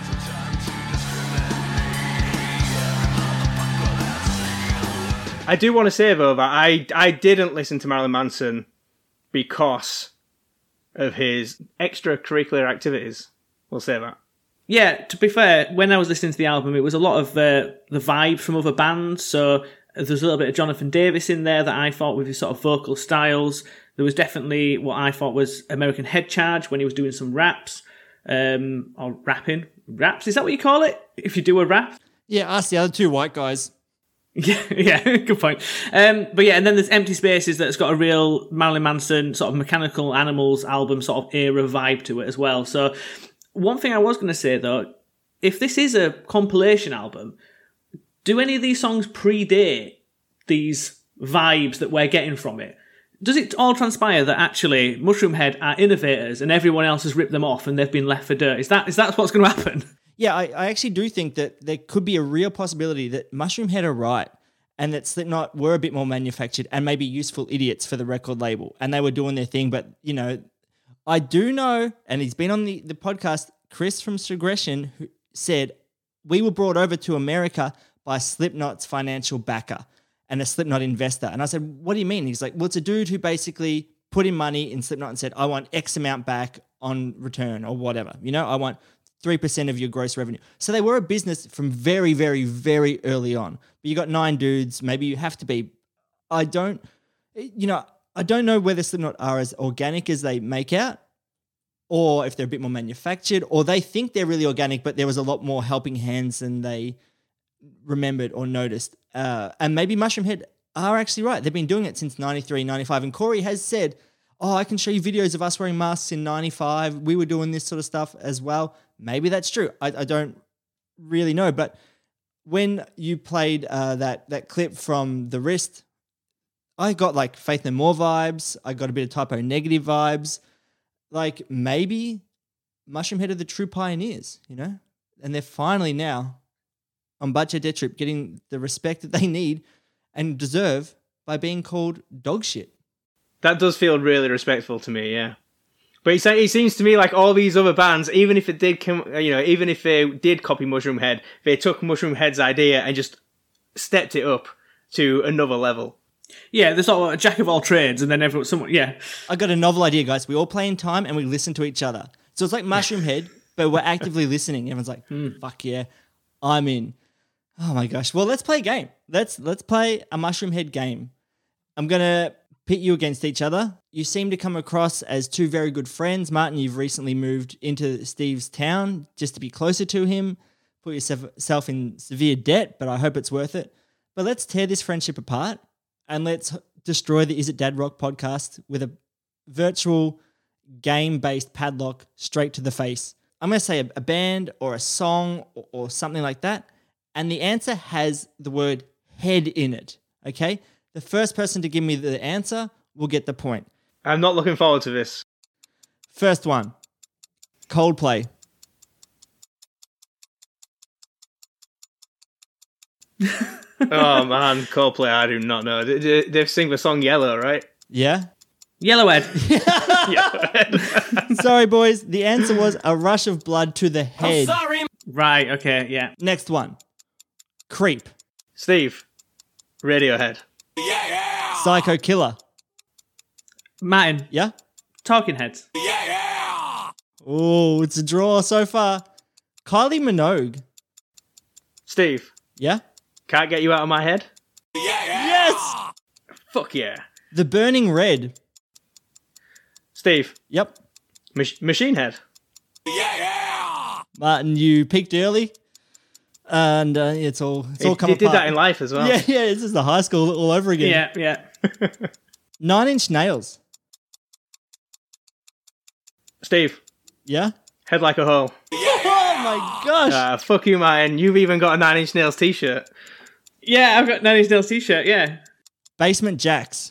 I do want to say, though, that I, I didn't listen to Marilyn Manson because of his extracurricular activities. We'll say that. Yeah, to be fair, when I was listening to the album, it was a lot of uh, the vibe from other bands, so there's a little bit of Jonathan Davis in there that I thought with his sort of vocal styles. There was definitely what I thought was American Head Charge when he was doing some raps, um, or rapping. Raps, is that what you call it? If you do a rap? Yeah, ask the other two white guys. Yeah, yeah, good point. Um, but yeah, and then there's Empty Spaces that's got a real Marilyn Manson sort of Mechanical Animals album sort of era vibe to it as well. So one thing I was going to say though, if this is a compilation album, do any of these songs predate these vibes that we're getting from it? Does it all transpire that actually Mushroomhead are innovators and everyone else has ripped them off and they've been left for dirt? Is that is that what's going to happen? Yeah, I, I actually do think that there could be a real possibility that Mushroomhead are right and that Slipknot were a bit more manufactured and maybe useful idiots for the record label and they were doing their thing. But, you know, I do know, and he's been on the, the podcast, Chris from Segression, who said, we were brought over to America by Slipknot's financial backer and a Slipknot investor. And I said, what do you mean? He's like, well, it's a dude who basically put in money in Slipknot and said, I want X amount back on return or whatever. You know, I want three percent of your gross revenue. So they were a business from very, very, very early on. But you got nine dudes. Maybe you have to be. I don't, you know, I don't know whether Slipknot are as organic as they make out or if they're a bit more manufactured or they think they're really organic, but there was a lot more helping hands than they remembered or noticed. Uh, and maybe Mushroomhead are actually right. They've been doing it since ninety-three, ninety-five. And Corey has said, oh, I can show you videos of us wearing masks in ninety-five. We were doing this sort of stuff as well. Maybe that's true. I, I don't really know. But when you played uh, that that clip from The Wrist, I got like Faith No More vibes. I got a bit of Typo Negative vibes. Like maybe Mushroomhead are the true pioneers, you know? And they're finally now on Budget Dead Trip getting the respect that they need and deserve by being called dog shit. That does feel really respectful to me, yeah. But it, it seems to me like all these other bands, even if it did, come, you know, even if they did copy Mushroomhead, they took Mushroomhead's idea and just stepped it up to another level. Yeah, there's sort of a jack of all trades, and then everyone, someone, yeah. I got a novel idea, guys. We all play in time and we listen to each other. So it's like Mushroom Head, but we're actively listening. Everyone's like, hmm, fuck yeah, I'm in. Oh my gosh. Well, let's play a game. Let's let's play a Mushroom Head game. I'm gonna pit you against each other. You seem to come across as two very good friends. Martin, you've recently moved into Steve's town just to be closer to him. Put yourself in severe debt, but I hope it's worth it. But let's tear this friendship apart and let's destroy the Is It Dad Rock podcast with a virtual game-based padlock straight to the face. I'm going to say a, a band or a song or, or something like that, and the answer has the word head in it, okay? The first person to give me the answer will get the point. I'm not looking forward to this. First one, Coldplay. Oh man, Coldplay, I do not know. They, they, they sing the song Yellow, right? Yeah? Yellowhead. Sorry, boys. The answer was A Rush of Blood to the Head. I'm sorry. Right, okay, yeah. Next one, Creep. Steve, Radiohead. Yeah, yeah. Psycho Killer. Martin, Yeah? Talking Heads. Yeah, yeah. Oh, it's a draw so far. Kylie Minogue. Steve, Yeah? Can't Get You Out of My Head. Yeah, yeah. Yes! Fuck yeah. The Burning Red. Steve, Yep. Mach- Machine Head. Yeah, yeah. Martin, you peaked early. And uh, it's all it's all He, come he apart. did that in life as well. Yeah, yeah, this is the high school all over again. Yeah, yeah. Nine Inch Nails. Steve, Yeah? Head Like a Hole. Oh my gosh. Ah, fuck you, man. You've even got a Nine Inch Nails t-shirt. Yeah, I've got Nine Inch Nails t-shirt, yeah. Basement Jacks.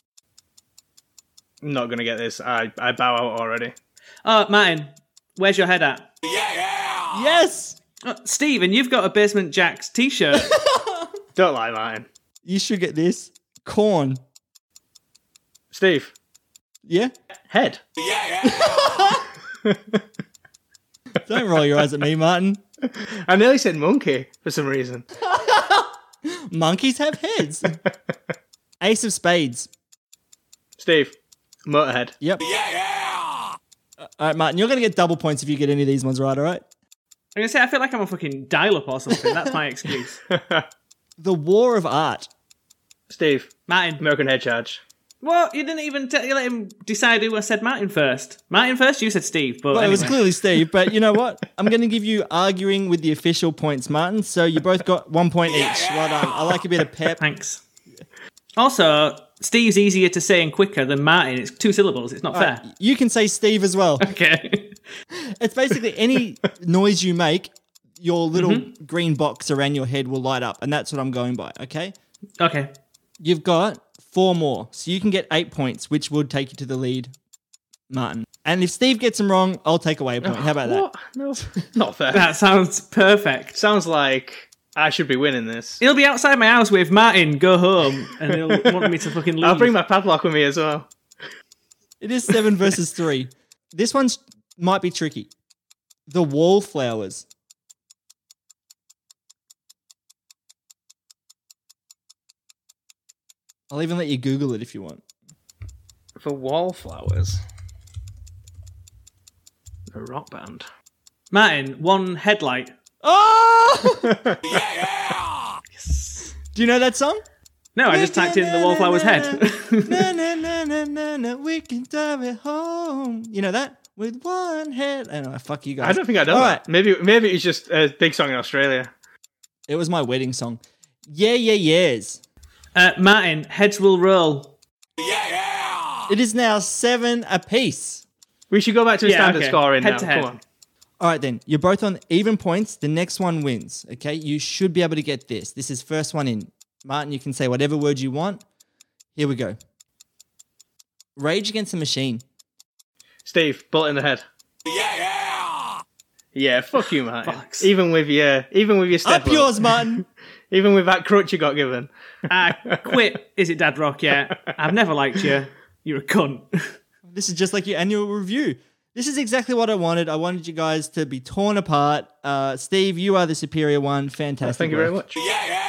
I'm not going to get this. I, I bow out already. Oh, Martin, where's your head at? Yeah, yeah. Yes! Oh, Steve, and you've got a Basement Jaxx t-shirt. Don't lie, Martin. You should get this. Corn. Steve, Yeah? Head. Yeah, yeah. Don't roll your eyes at me, Martin. I nearly said monkey for some reason. Monkeys have heads. Ace of Spades. Steve, Motorhead. Yep. Yeah, yeah. All right, Martin, you're going to get double points if you get any of these ones right, all right? I'm going to say, I feel like I'm a fucking dial-up or something. That's my excuse. The War of Art. Steve, Martin. American Head Charge. What? You didn't even t- you let him decide who said Martin first. Martin first? You said Steve, but Well, anyway. it was clearly Steve, but you know what? I'm going to give you arguing with the official points, Martin. So you both got one point each. Well done. I like a bit of pep. Thanks. Also, Steve's easier to say and quicker than Martin. It's two syllables. It's not All fair. right, you can say Steve as well. Okay. It's basically any noise you make, your little Mm-hmm. green box around your head will light up, and that's what I'm going by, okay? Okay. You've got four more, so you can get eight points, which would take you to the lead, Martin. And if Steve gets them wrong, I'll take away a point. How about that? What? No, not fair. That sounds perfect. Sounds like I should be winning this. He'll be outside my house with Martin, go home, and he'll want me to fucking leave. I'll bring my padlock with me as well. It is seven versus three. This one's might be tricky. The Wallflowers. I'll even let you Google it if you want. For Wallflowers. A rock band. Martin, one headlight. Oh! Yeah, yeah. Do you know that song? No, I just typed in the Wallflower's head. na, na, na, na, na, na, we can drive it home. You know that? With one head. I know, fuck you guys. I don't think I know All that. right. Maybe maybe it's just a big song in Australia. It was my wedding song. Yeah, yeah, yeahs. Uh, Martin, heads will roll. Yeah, yeah. It is now seven apiece. We should go back to a Yeah, standard okay. scoring Head now. to head. Come on. All right, then. You're both on even points. The next one wins, okay? You should be able to get this. This is first one in. Martin, you can say whatever word you want. Here we go. Rage Against the Machine. Steve, bullet in the head. Yeah, yeah. Yeah, fuck you, Martin. Bollocks. Even with your even with your step Up yours, Martin. even with that crutch you got given. Ah, quit. Is it Dad Rock? Yeah. I've never liked you. You're a cunt. This is just like your annual review. This is exactly what I wanted. I wanted you guys to be torn apart. Uh, Steve, you are the superior one. Fantastic. Thank you very work. much. Yeah, yeah.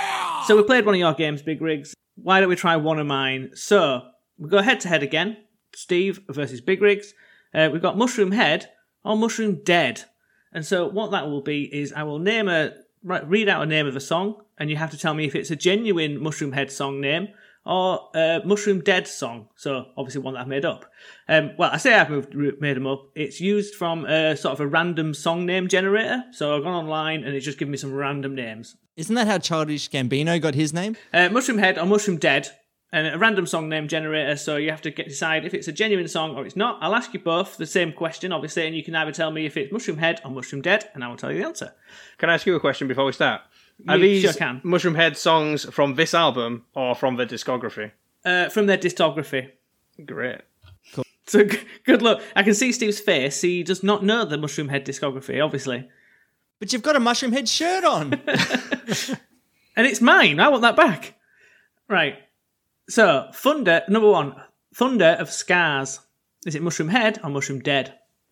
So we played one of your games, Big Rigs. Why don't we try one of mine? So we go head to head again. Steve versus Big Rigs. Uh, we've got Mushroom Head or Mushroom Dead. And so what that will be is I will name a read out a name of a song, and you have to tell me if it's a genuine Mushroom Head song name or a Mushroom Dead song. So obviously one that I've made up. Um, well, I say I've moved, made them up. It's used from a sort of a random song name generator. So I've gone online and it's just given me some random names. Isn't that how Childish Gambino got his name? Uh, Mushroom Head or Mushroom Dead, and a random song name generator. So you have to get decide if it's a genuine song or it's not. I'll ask you both the same question, obviously, and you can either tell me if it's Mushroom Head or Mushroom Dead, and I will tell you the answer. Can I ask you a question before we start? Are You these sure can. Mushroom Head songs from this album or from the discography? Uh, from their discography. Great. So g- good luck. I can see Steve's face. He does not know the Mushroom Head discography, obviously. But you've got a Mushroom Head shirt on. And it's mine. I want that back. Right. So, Thunder, number one. Thunder of Scars. Is it Mushroom Head or Mushroom Dead?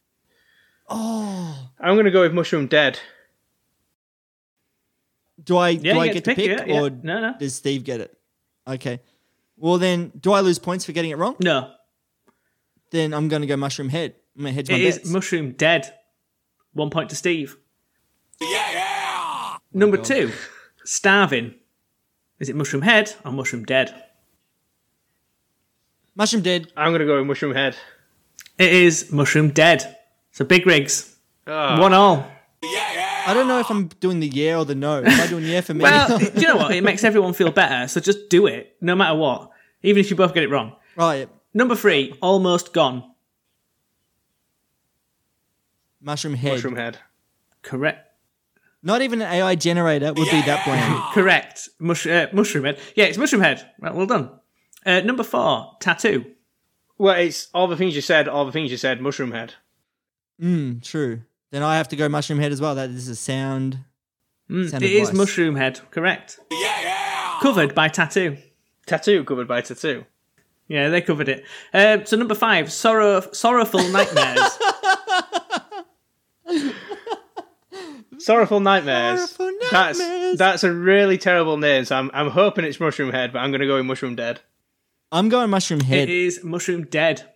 Oh. I'm going to go with Mushroom Dead. Do I, Yeah, do I you get to pick, yeah, yeah. or No, no. does Steve get it? Okay. Well, then, do I lose points for getting it wrong? No. Then I'm going to go Mushroom Head. I'm going to hedge my It is bets. Mushroom Dead. One point to Steve. Number two. Starving. Is it Mushroom Head or Mushroom Dead? Mushroom Dead. I'm going to go with Mushroom Head. It is Mushroom Dead. So Big Rigs. Oh. One all. I don't know if I'm doing the yeah or the no. Am I doing yeah for me? Well, do you know what? It makes everyone feel better, so just do it, no matter what. Even if you both get it wrong. Right. Number three, Almost Gone. Mushroom Head. Mushroom Head. Correct. Not even an A I generator would be that bland. Correct. Mush- uh, mushroom Head. Yeah, it's Mushroom Head. Right, well done. Uh, number four, Tattoo. Well, it's all the things you said, all the things you said, Mushroom Head. Mm, true. Then I have to go Mushroom Head as well. That is a sound. Mm, sound it is advice. Mushroom Head. Correct. Covered by Tattoo. Tattoo covered by Tattoo. Yeah, they covered it. Um, so number five, sorrow, Sorrowful Nightmares. Sorrowful Nightmares. Sorrowful That's Nightmares. that's a really terrible name. So I'm I'm hoping it's Mushroom Head, but I'm going to go with Mushroom Dead. I'm going Mushroom Head. It is Mushroom Dead.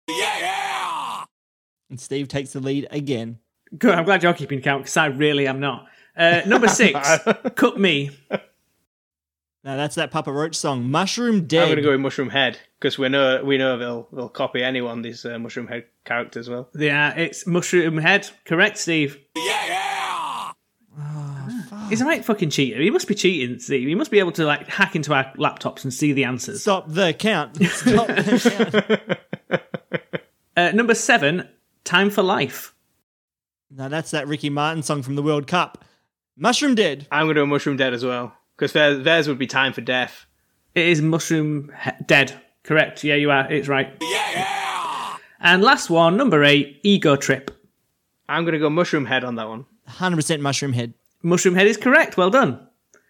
And Steve takes the lead again. Good. I'm glad you're keeping count because I really am not. Uh, number six, Cut Me. Now that's that Papa Roach song, Mushroom Dead. I'm going to go with Mushroom Head because we know we know they'll they'll copy anyone these uh, Mushroom Head characters well. Yeah, it's Mushroom Head. Correct, Steve. He's a right fucking cheater. He must be cheating, Steve. He must be able to like hack into our laptops and see the answers. Stop the count. Stop the count. Uh, number seven, Time for Life. Now that's that Ricky Martin song from the World Cup. Mushroom Dead. I'm going to go Mushroom Dead as well because theirs, theirs would be Time for Death. It is Mushroom he- Dead. Correct. Yeah, you are. It's right. Yeah. And last one, number eight, Ego Trip. I'm going to go Mushroom Head on that one. one hundred percent Mushroom Head. Mushroom Head is correct. Well done.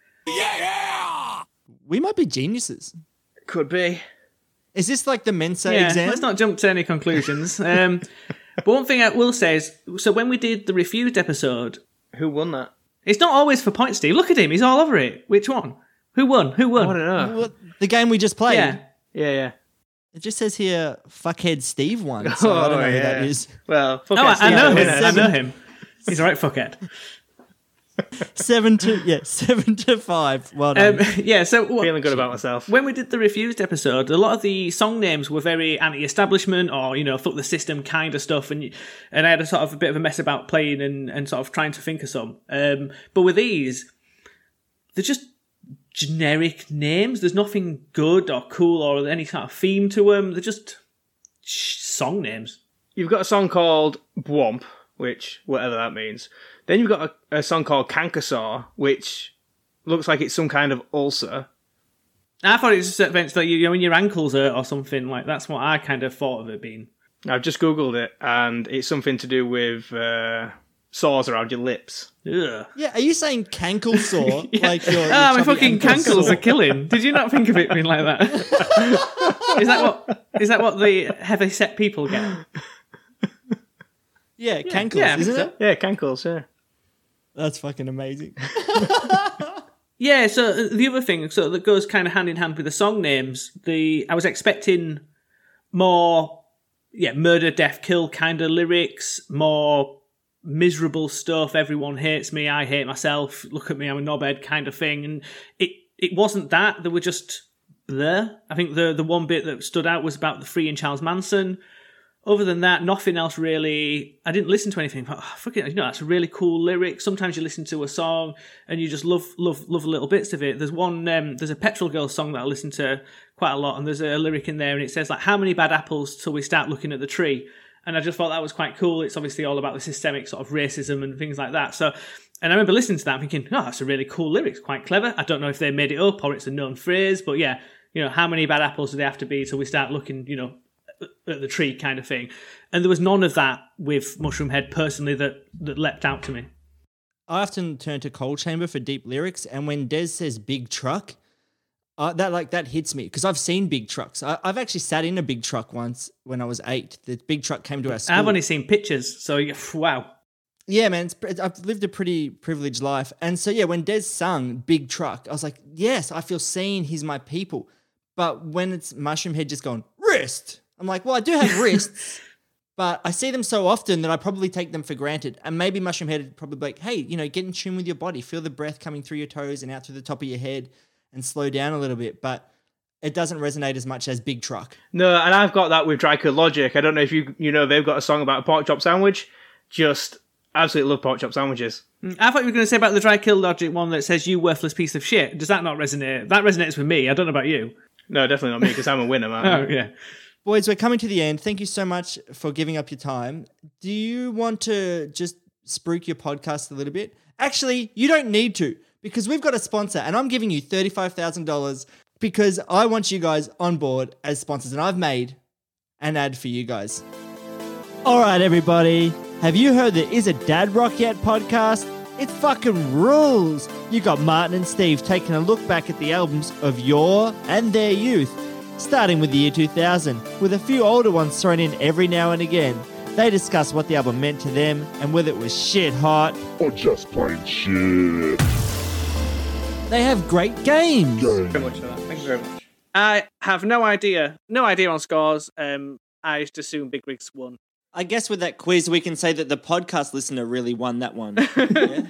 We might be geniuses. Could be. Is this like the Mensa Yeah, exam? let's not jump to any conclusions. Um, but one thing I will say is, so when we did the Refused episode, Who won that? it's not always for points, Steve. Look at him. He's all over it. Which one? Who won? Who won? I don't know. What, the game we just played. Yeah. Yeah, yeah. It just says here, fuckhead Steve won. So I don't know who that is. Well, fuck Oh, I, I know him. I Steve. know him. He's a right fuckhead. Seven to yeah, seven to five. Well done. Um, yeah, so what, Feeling good about myself. when we did the Refused episode, a lot of the song names were very anti-establishment or, you know, fuck the system kind of stuff. And and I had a sort of a bit of a mess about playing and, and sort of trying to think of some. Um, but with these, they're just generic names. There's nothing good or cool or any kind of theme to them. They're just sh- song names. You've got a song called Bwomp, which, whatever that means. Then you've got a, a song called Cankersaw, which looks like it's some kind of ulcer. I thought it was just events that you, you know, when your ankles hurt or something, like that's what I kind of thought of it being. I've just Googled it, and it's something to do with uh, sores around your lips. Ugh. yeah, are you saying cankle sore? Like your, your Ah, my chubby fucking ankle cankles sore? are killing. Did you not think of it being like that? Is that what? Is that what the heavy set people get? Yeah, cankles, yeah, I think isn't so. it? Yeah, cankles, yeah. That's fucking amazing. Yeah, so the other thing, so that goes kind of hand in hand with the song names, the I was expecting more, yeah, murder, death, kill kind of lyrics, more miserable stuff, everyone hates me, I hate myself, look at me, I'm a knobhead kind of thing, and it, it wasn't that, they were just blur. I think the, the one bit that stood out was about the freeing Charles Manson. Other than that, nothing else really. I didn't listen to anything, but oh, fucking, you know, that's a really cool lyric. Sometimes you listen to a song and you just love, love, love little bits of it. There's one, um, there's a Petrol Girls song that I listen to quite a lot, and there's a lyric in there, and it says like, "How many bad apples till we start looking at the tree?" And I just thought that was quite cool. It's obviously all about the systemic sort of racism and things like that. So, and I remember listening to that and thinking, oh, that's a really cool lyric. It's quite clever. I don't know if they made it up or it's a known phrase, but yeah, you know, how many bad apples do they have to be till we start looking, you know, at the tree kind of thing. And there was none of that with Mushroomhead personally that, that leapt out to me. I often turn to Coal Chamber for deep lyrics, and when Des says big truck, uh, that like that hits me because I've seen big trucks. I, I've actually sat in a big truck once when I was eight. The big truck came to our school. I've only seen pictures, so wow. Yeah, man, it's, I've lived a pretty privileged life. And so, yeah, when Des sung Big Truck, I was like, yes, I feel seen. He's my people. But when it's Mushroomhead just going, wrist, I'm like, well, I do have wrists, but I see them so often that I probably take them for granted. And maybe Mushroomhead would probably be like, hey, you know, get in tune with your body. Feel the breath coming through your toes and out through the top of your head and slow down a little bit. But it doesn't resonate as much as Big Truck. No, and I've got that with Dryco Logic. I don't know if you you know, they've got a song about a pork chop sandwich. Just absolutely love pork chop sandwiches. I thought you were going to say about the Dryco Logic one that says, "You worthless piece of shit." Does that not resonate? That resonates with me. I don't know about you. No, definitely not me, because I'm a winner, man. Oh, yeah. Boys, we're coming to the end. Thank you so much for giving up your time. Do you want to just spruik your podcast a little bit? Actually, you don't need to, because we've got a sponsor, and I'm giving you thirty-five thousand dollars because I want you guys on board as sponsors, and I've made an ad for you guys. All right, everybody. Have you heard the Is It Dad Rock Yet podcast? It fucking rules. You got Martin and Steve taking a look back at the albums of your and their youth, starting with the year two thousand, with a few older ones thrown in every now and again. They discuss what the album meant to them and whether it was shit hot Or just plain shit. They have great games. Very much for that. Thank you very much. I have no idea. No idea on scores. Um, I just assume Big Rigs won. I guess with that quiz, we can say that the podcast listener really won that one. Yeah?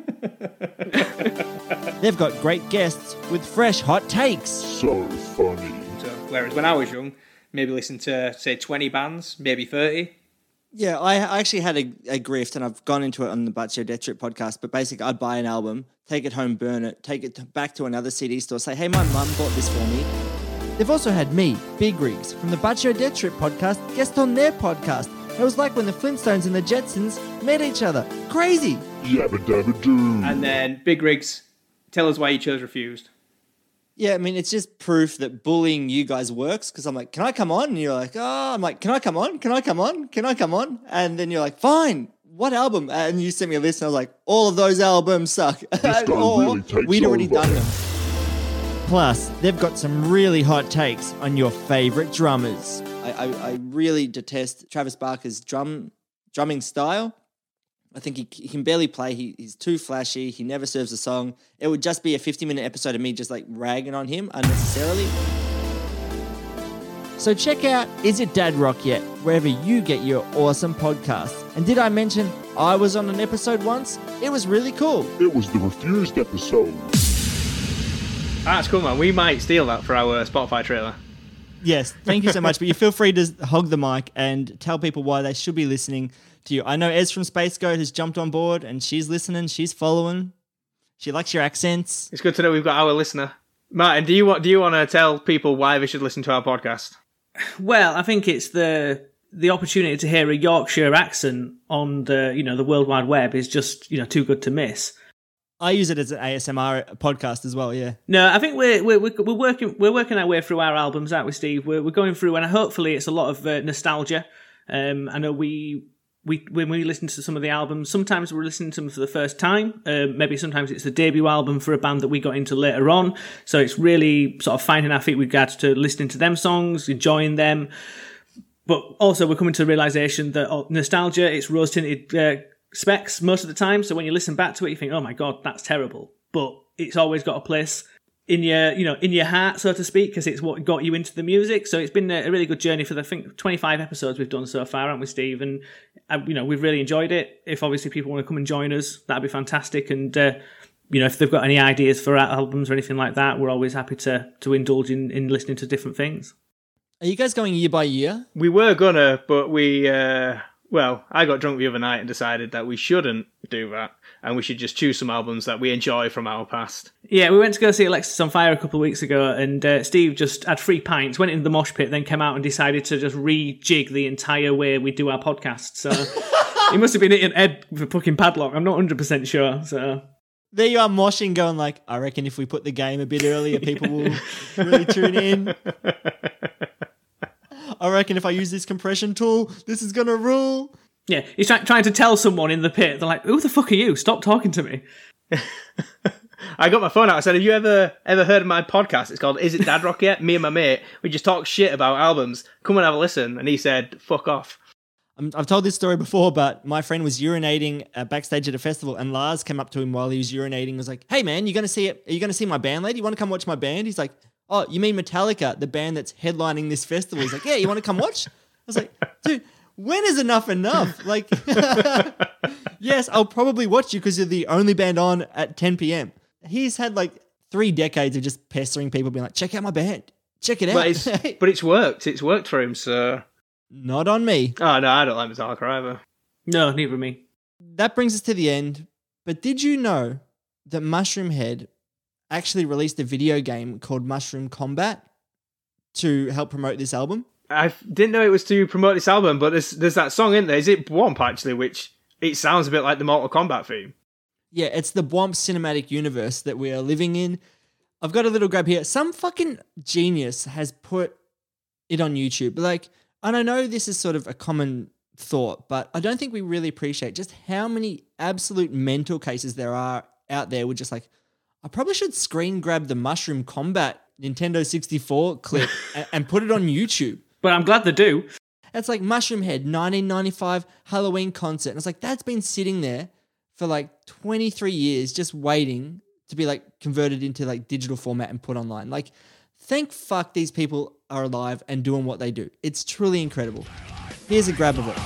They've got great guests with fresh hot takes. So funny. So, whereas when I was young, maybe listen to, say, twenty bands, maybe thirty. Yeah, I I actually had a, a grift, and I've gone into it on the Butcher Death Trip podcast, but basically I'd buy an album, take it home, burn it, take it to, back to another C D store, say, hey, my mum bought this for me. They've also had me, Big Rigs, from the Butcher Death Trip podcast, guest on their podcast. It was like when the Flintstones and the Jetsons met each other. Crazy. Yabba dabba doo. And then Big Rigs, tell us why you chose Refused. Yeah, I mean, it's just proof that bullying you guys works, because I'm like, can I come on? And you're like, oh, I'm like, can I come on? Can I come on? Can I come on? And then you're like, fine, what album? And you sent me a list, and I was like, all of those albums suck. guy or really takes we'd already over. done them. Plus, they've got some really hot takes on your favourite drummers. I, I, I really detest Travis Barker's drum drumming style. I think he, he can barely play. He, he's too flashy. He never serves a song. It would just be a fifty-minute episode of me just like ragging on him unnecessarily. So check out Is It Dad Rock Yet, wherever you get your awesome podcasts. And did I mention I was on an episode once? It was really cool. It was the Refused episode. That's cool, man. We might steal that for our Spotify trailer. Yes, thank you so much. But you feel free to hog the mic and tell people why they should be listening to you. I know Ez from Space Goat has jumped on board and she's listening. She's following. She likes your accents. It's good to know we've got our listener. Martin, do you want do you want to tell people why they should listen to our podcast? Well, I think it's the the opportunity to hear a Yorkshire accent on the you know the World Wide Web is just you know too good to miss. I use it as an A S M R podcast as well, yeah. No, I think we're we're we're working we're working our way through our albums, aren't we, Steve? We're we're going through, and hopefully it's a lot of uh, nostalgia. Um, I know we we when we listen to some of the albums, sometimes we're listening to them for the first time. Uh, maybe sometimes it's the debut album for a band that we got into later on. So it's really sort of finding our feet with regards to listening to them songs, enjoying them. But also we're coming to the realization that oh, nostalgia, it's rose tinted. Uh, specs most of the time, so when you listen back to it you think, oh my god, that's terrible, but it's always got a place in your, you know, in your heart, so to speak, because it's what got you into the music. So it's been a really good journey for the, I think, twenty-five episodes we've done so far, haven't we, Steve? And, uh, you know, we've really enjoyed it. If obviously people want to come and join us, that'd be fantastic. And, uh, you know, if they've got any ideas for albums or anything like that, we're always happy to to indulge in, in listening to different things. Are you guys going year by year? We were gonna, but we, uh, well, I got drunk the other night and decided that we shouldn't do that, and we should just choose some albums that we enjoy from our past. Yeah, we went to go see Alexis on Fire a couple of weeks ago, and uh, Steve just had three pints, went into the mosh pit, then came out and decided to just rejig the entire way we do our podcast. So he must have been hitting Ed with a fucking padlock. I'm not one hundred percent sure. So There you are moshing, going like, I reckon if we put the game a bit earlier, people will really tune in. I reckon if I use this compression tool, this is going to rule. Yeah, he's try- trying to tell someone in the pit. They're like, who the fuck are you? Stop talking to me. I got my phone out. I said, have you ever ever heard of my podcast? It's called Is It Dad Rock Yet? Me and my mate, we just talk shit about albums. Come and have a listen. And he said, fuck off. I'm, I've told this story before, but my friend was urinating uh, backstage at a festival, and Lars came up to him while he was urinating and was like, hey man, you going to see it? Are you going to see my band, lady? You want to come watch my band? He's like, oh, you mean Metallica, the band that's headlining this festival? He's like, yeah, you want to come watch? I was like, dude, when is enough enough? Like, yes, I'll probably watch you because you're the only band on at ten p.m. He's had like three decades of just pestering people, being like, check out my band. Check it out. But it's, but it's worked. It's worked for him, so... Not on me. Oh, no, I don't like Metallica either. No, neither me. That brings us to the end. But did you know that Mushroom Head actually released a video game called Mushroom Combat to help promote this album? I didn't know it was to promote this album, but there's there's that song in there. Is it Bwomp, actually, which it sounds a bit like the Mortal Kombat theme. Yeah, it's the Bwomp cinematic universe that we are living in. I've got a little grab here. Some fucking genius has put it on YouTube. Like, and I know this is sort of a common thought, but I don't think we really appreciate just how many absolute mental cases there are out there with just like, I probably should screen grab the Mushroom Combat Nintendo sixty-four clip and, and put it on YouTube. But I'm glad they do. It's like Mushroom Head nineteen ninety-five Halloween concert. And it's like, that's been sitting there for like twenty-three years just waiting to be like converted into like digital format and put online. Like, thank fuck these people are alive and doing what they do. It's truly incredible. Here's a grab of it.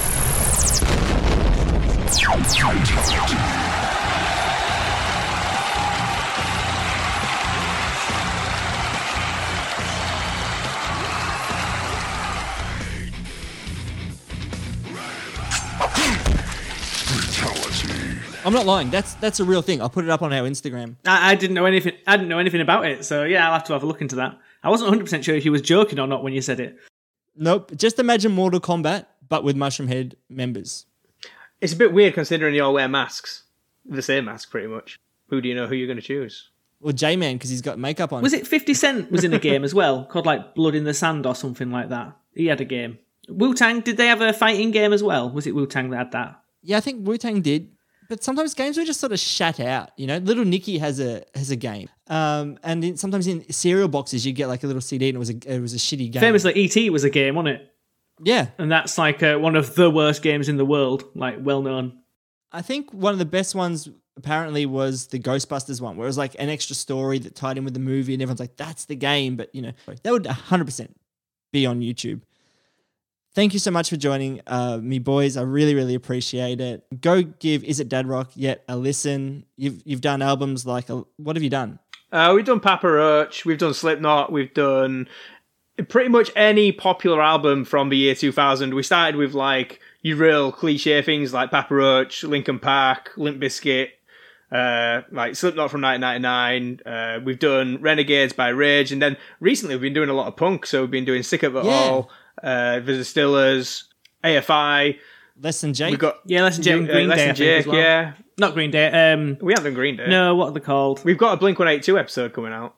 I'm not lying. That's that's a real thing. I'll put it up on our Instagram. I, I didn't know anything. I didn't know anything about it. So yeah, I'll have to have a look into that. I wasn't one hundred percent sure if you was joking or not when you said it. Nope. Just imagine Mortal Kombat, but with Mushroom Head members. It's a bit weird considering you all wear masks. The same mask, pretty much. Who do you know who you're going to choose? Well, J-Man, because he's got makeup on. Was it fifty Cent was in a game as well, called like Blood in the Sand or something like that? He had a game. Wu-Tang, did they have a fighting game as well? Was it Wu-Tang that had that? Yeah, I think Wu-Tang did. But sometimes games were just sort of shut out, you know. Little Nicky has a has a game, um, and in, sometimes in cereal boxes you get like a little C D, and it was a it was a shitty game. Famously, E T was a game, wasn't it? Yeah, and that's like uh, one of the worst games in the world, like well known. I think one of the best ones apparently was the Ghostbusters one, where it was like an extra story that tied in with the movie, and everyone's like, "That's the game," but you know that would one hundred percent be on YouTube. Thank you so much for joining uh, me, boys. I really, really appreciate it. Go give Is It Dad Rock Yet a listen. You've you've done albums like, a, what have you done? Uh, we've done Papa Roach, we've done Slipknot, we've done pretty much any popular album from the year two thousand. We started with like your real cliche things like Papa Roach, Linkin Park, Limp Bizkit, uh, like Slipknot from nineteen ninety-nine. Uh, we've done Renegades by Rage, and then recently we've been doing a lot of punk, so we've been doing Sick of It Yeah. All, uh, The Distillers, A F I. Less Than Jake? We've got Yeah, Less Than Jake and uh, Green Less Day, Than I think, as Jake, well. yeah. Not Green Day. Um, We haven't done Green Day. no, what are they called? We've got a Blink one eighty-two episode coming out.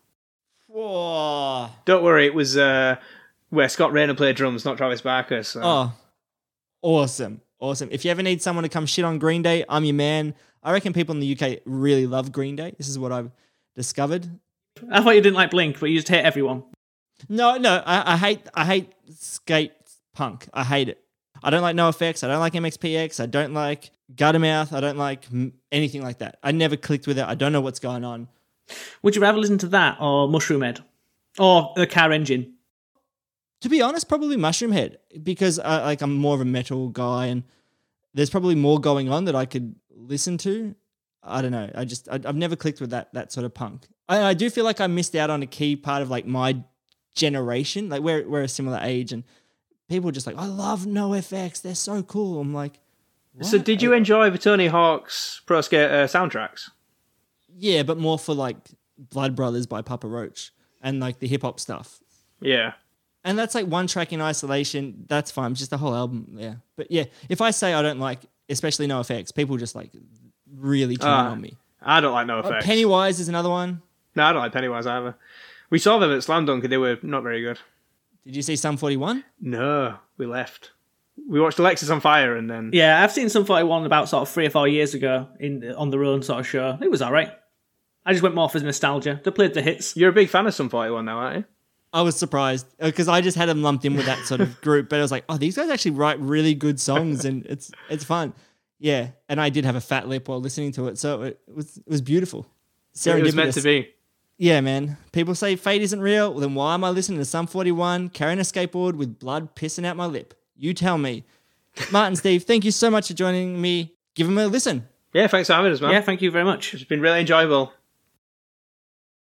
Whoa. Don't worry, it was uh, where Scott Rayner played drums, not Travis Barker. So. Oh, awesome. Awesome. If you ever need someone to come shit on Green Day, I'm your man. I reckon people in the U K really love Green Day. This is what I've discovered. I thought you didn't like Blink, but you just hate everyone. No, no, I, I hate I hate skate punk. I hate it. I don't like NoFX. I don't like M X P X. I don't like Guttermouth. I don't like m- anything like that. I never clicked with it. I don't know what's going on. Would you rather listen to that or Mushroom Head? Or a Car Engine? To be honest, probably Mushroom Head, because I, like I'm more of a metal guy and there's probably more going on that I could listen to. I don't know. I just, I, I've never clicked with that that sort of punk. I, I do feel like I missed out on a key part of like my generation. Like we're, we're a similar age and people are just like, I love NoFX. They're so cool. I'm like, what? So did you enjoy the Tony Hawk's Pro Skater soundtracks? Yeah, but more for like Blood Brothers by Papa Roach and like the hip hop stuff. Yeah. And that's like one track in isolation. That's fine. Just the whole album. Yeah. But yeah, if I say I don't like, especially NoFX, people just like really turn Uh, on me. I don't like Oh, NoFX. Pennywise is another one. No, I don't like Pennywise either. We saw them at Slam Dunk and they were not very good. Did you see Sum forty-one? No, we left. We watched Alexis on Fire and then... Yeah, I've seen some forty-one about sort of three or four years ago in on the Run sort of show. It was all right. I just went more for nostalgia. They played the hits. You're a big fan of Sum forty-one now, aren't you? I was surprised because I just had them lumped in with that sort of group, but I was like, oh, these guys actually write really good songs and it's it's fun. Yeah, and I did have a fat lip while listening to it, so it was it was beautiful. It was meant to be. Yeah, man. People say fate isn't real. Well, then why am I listening to Sum forty-one, carrying a skateboard with blood pissing out my lip? You tell me. Martin, Steve, thank you so much for joining me. Give them a listen. Yeah, thanks for having us, man. Yeah, thank you very much. It's been really enjoyable.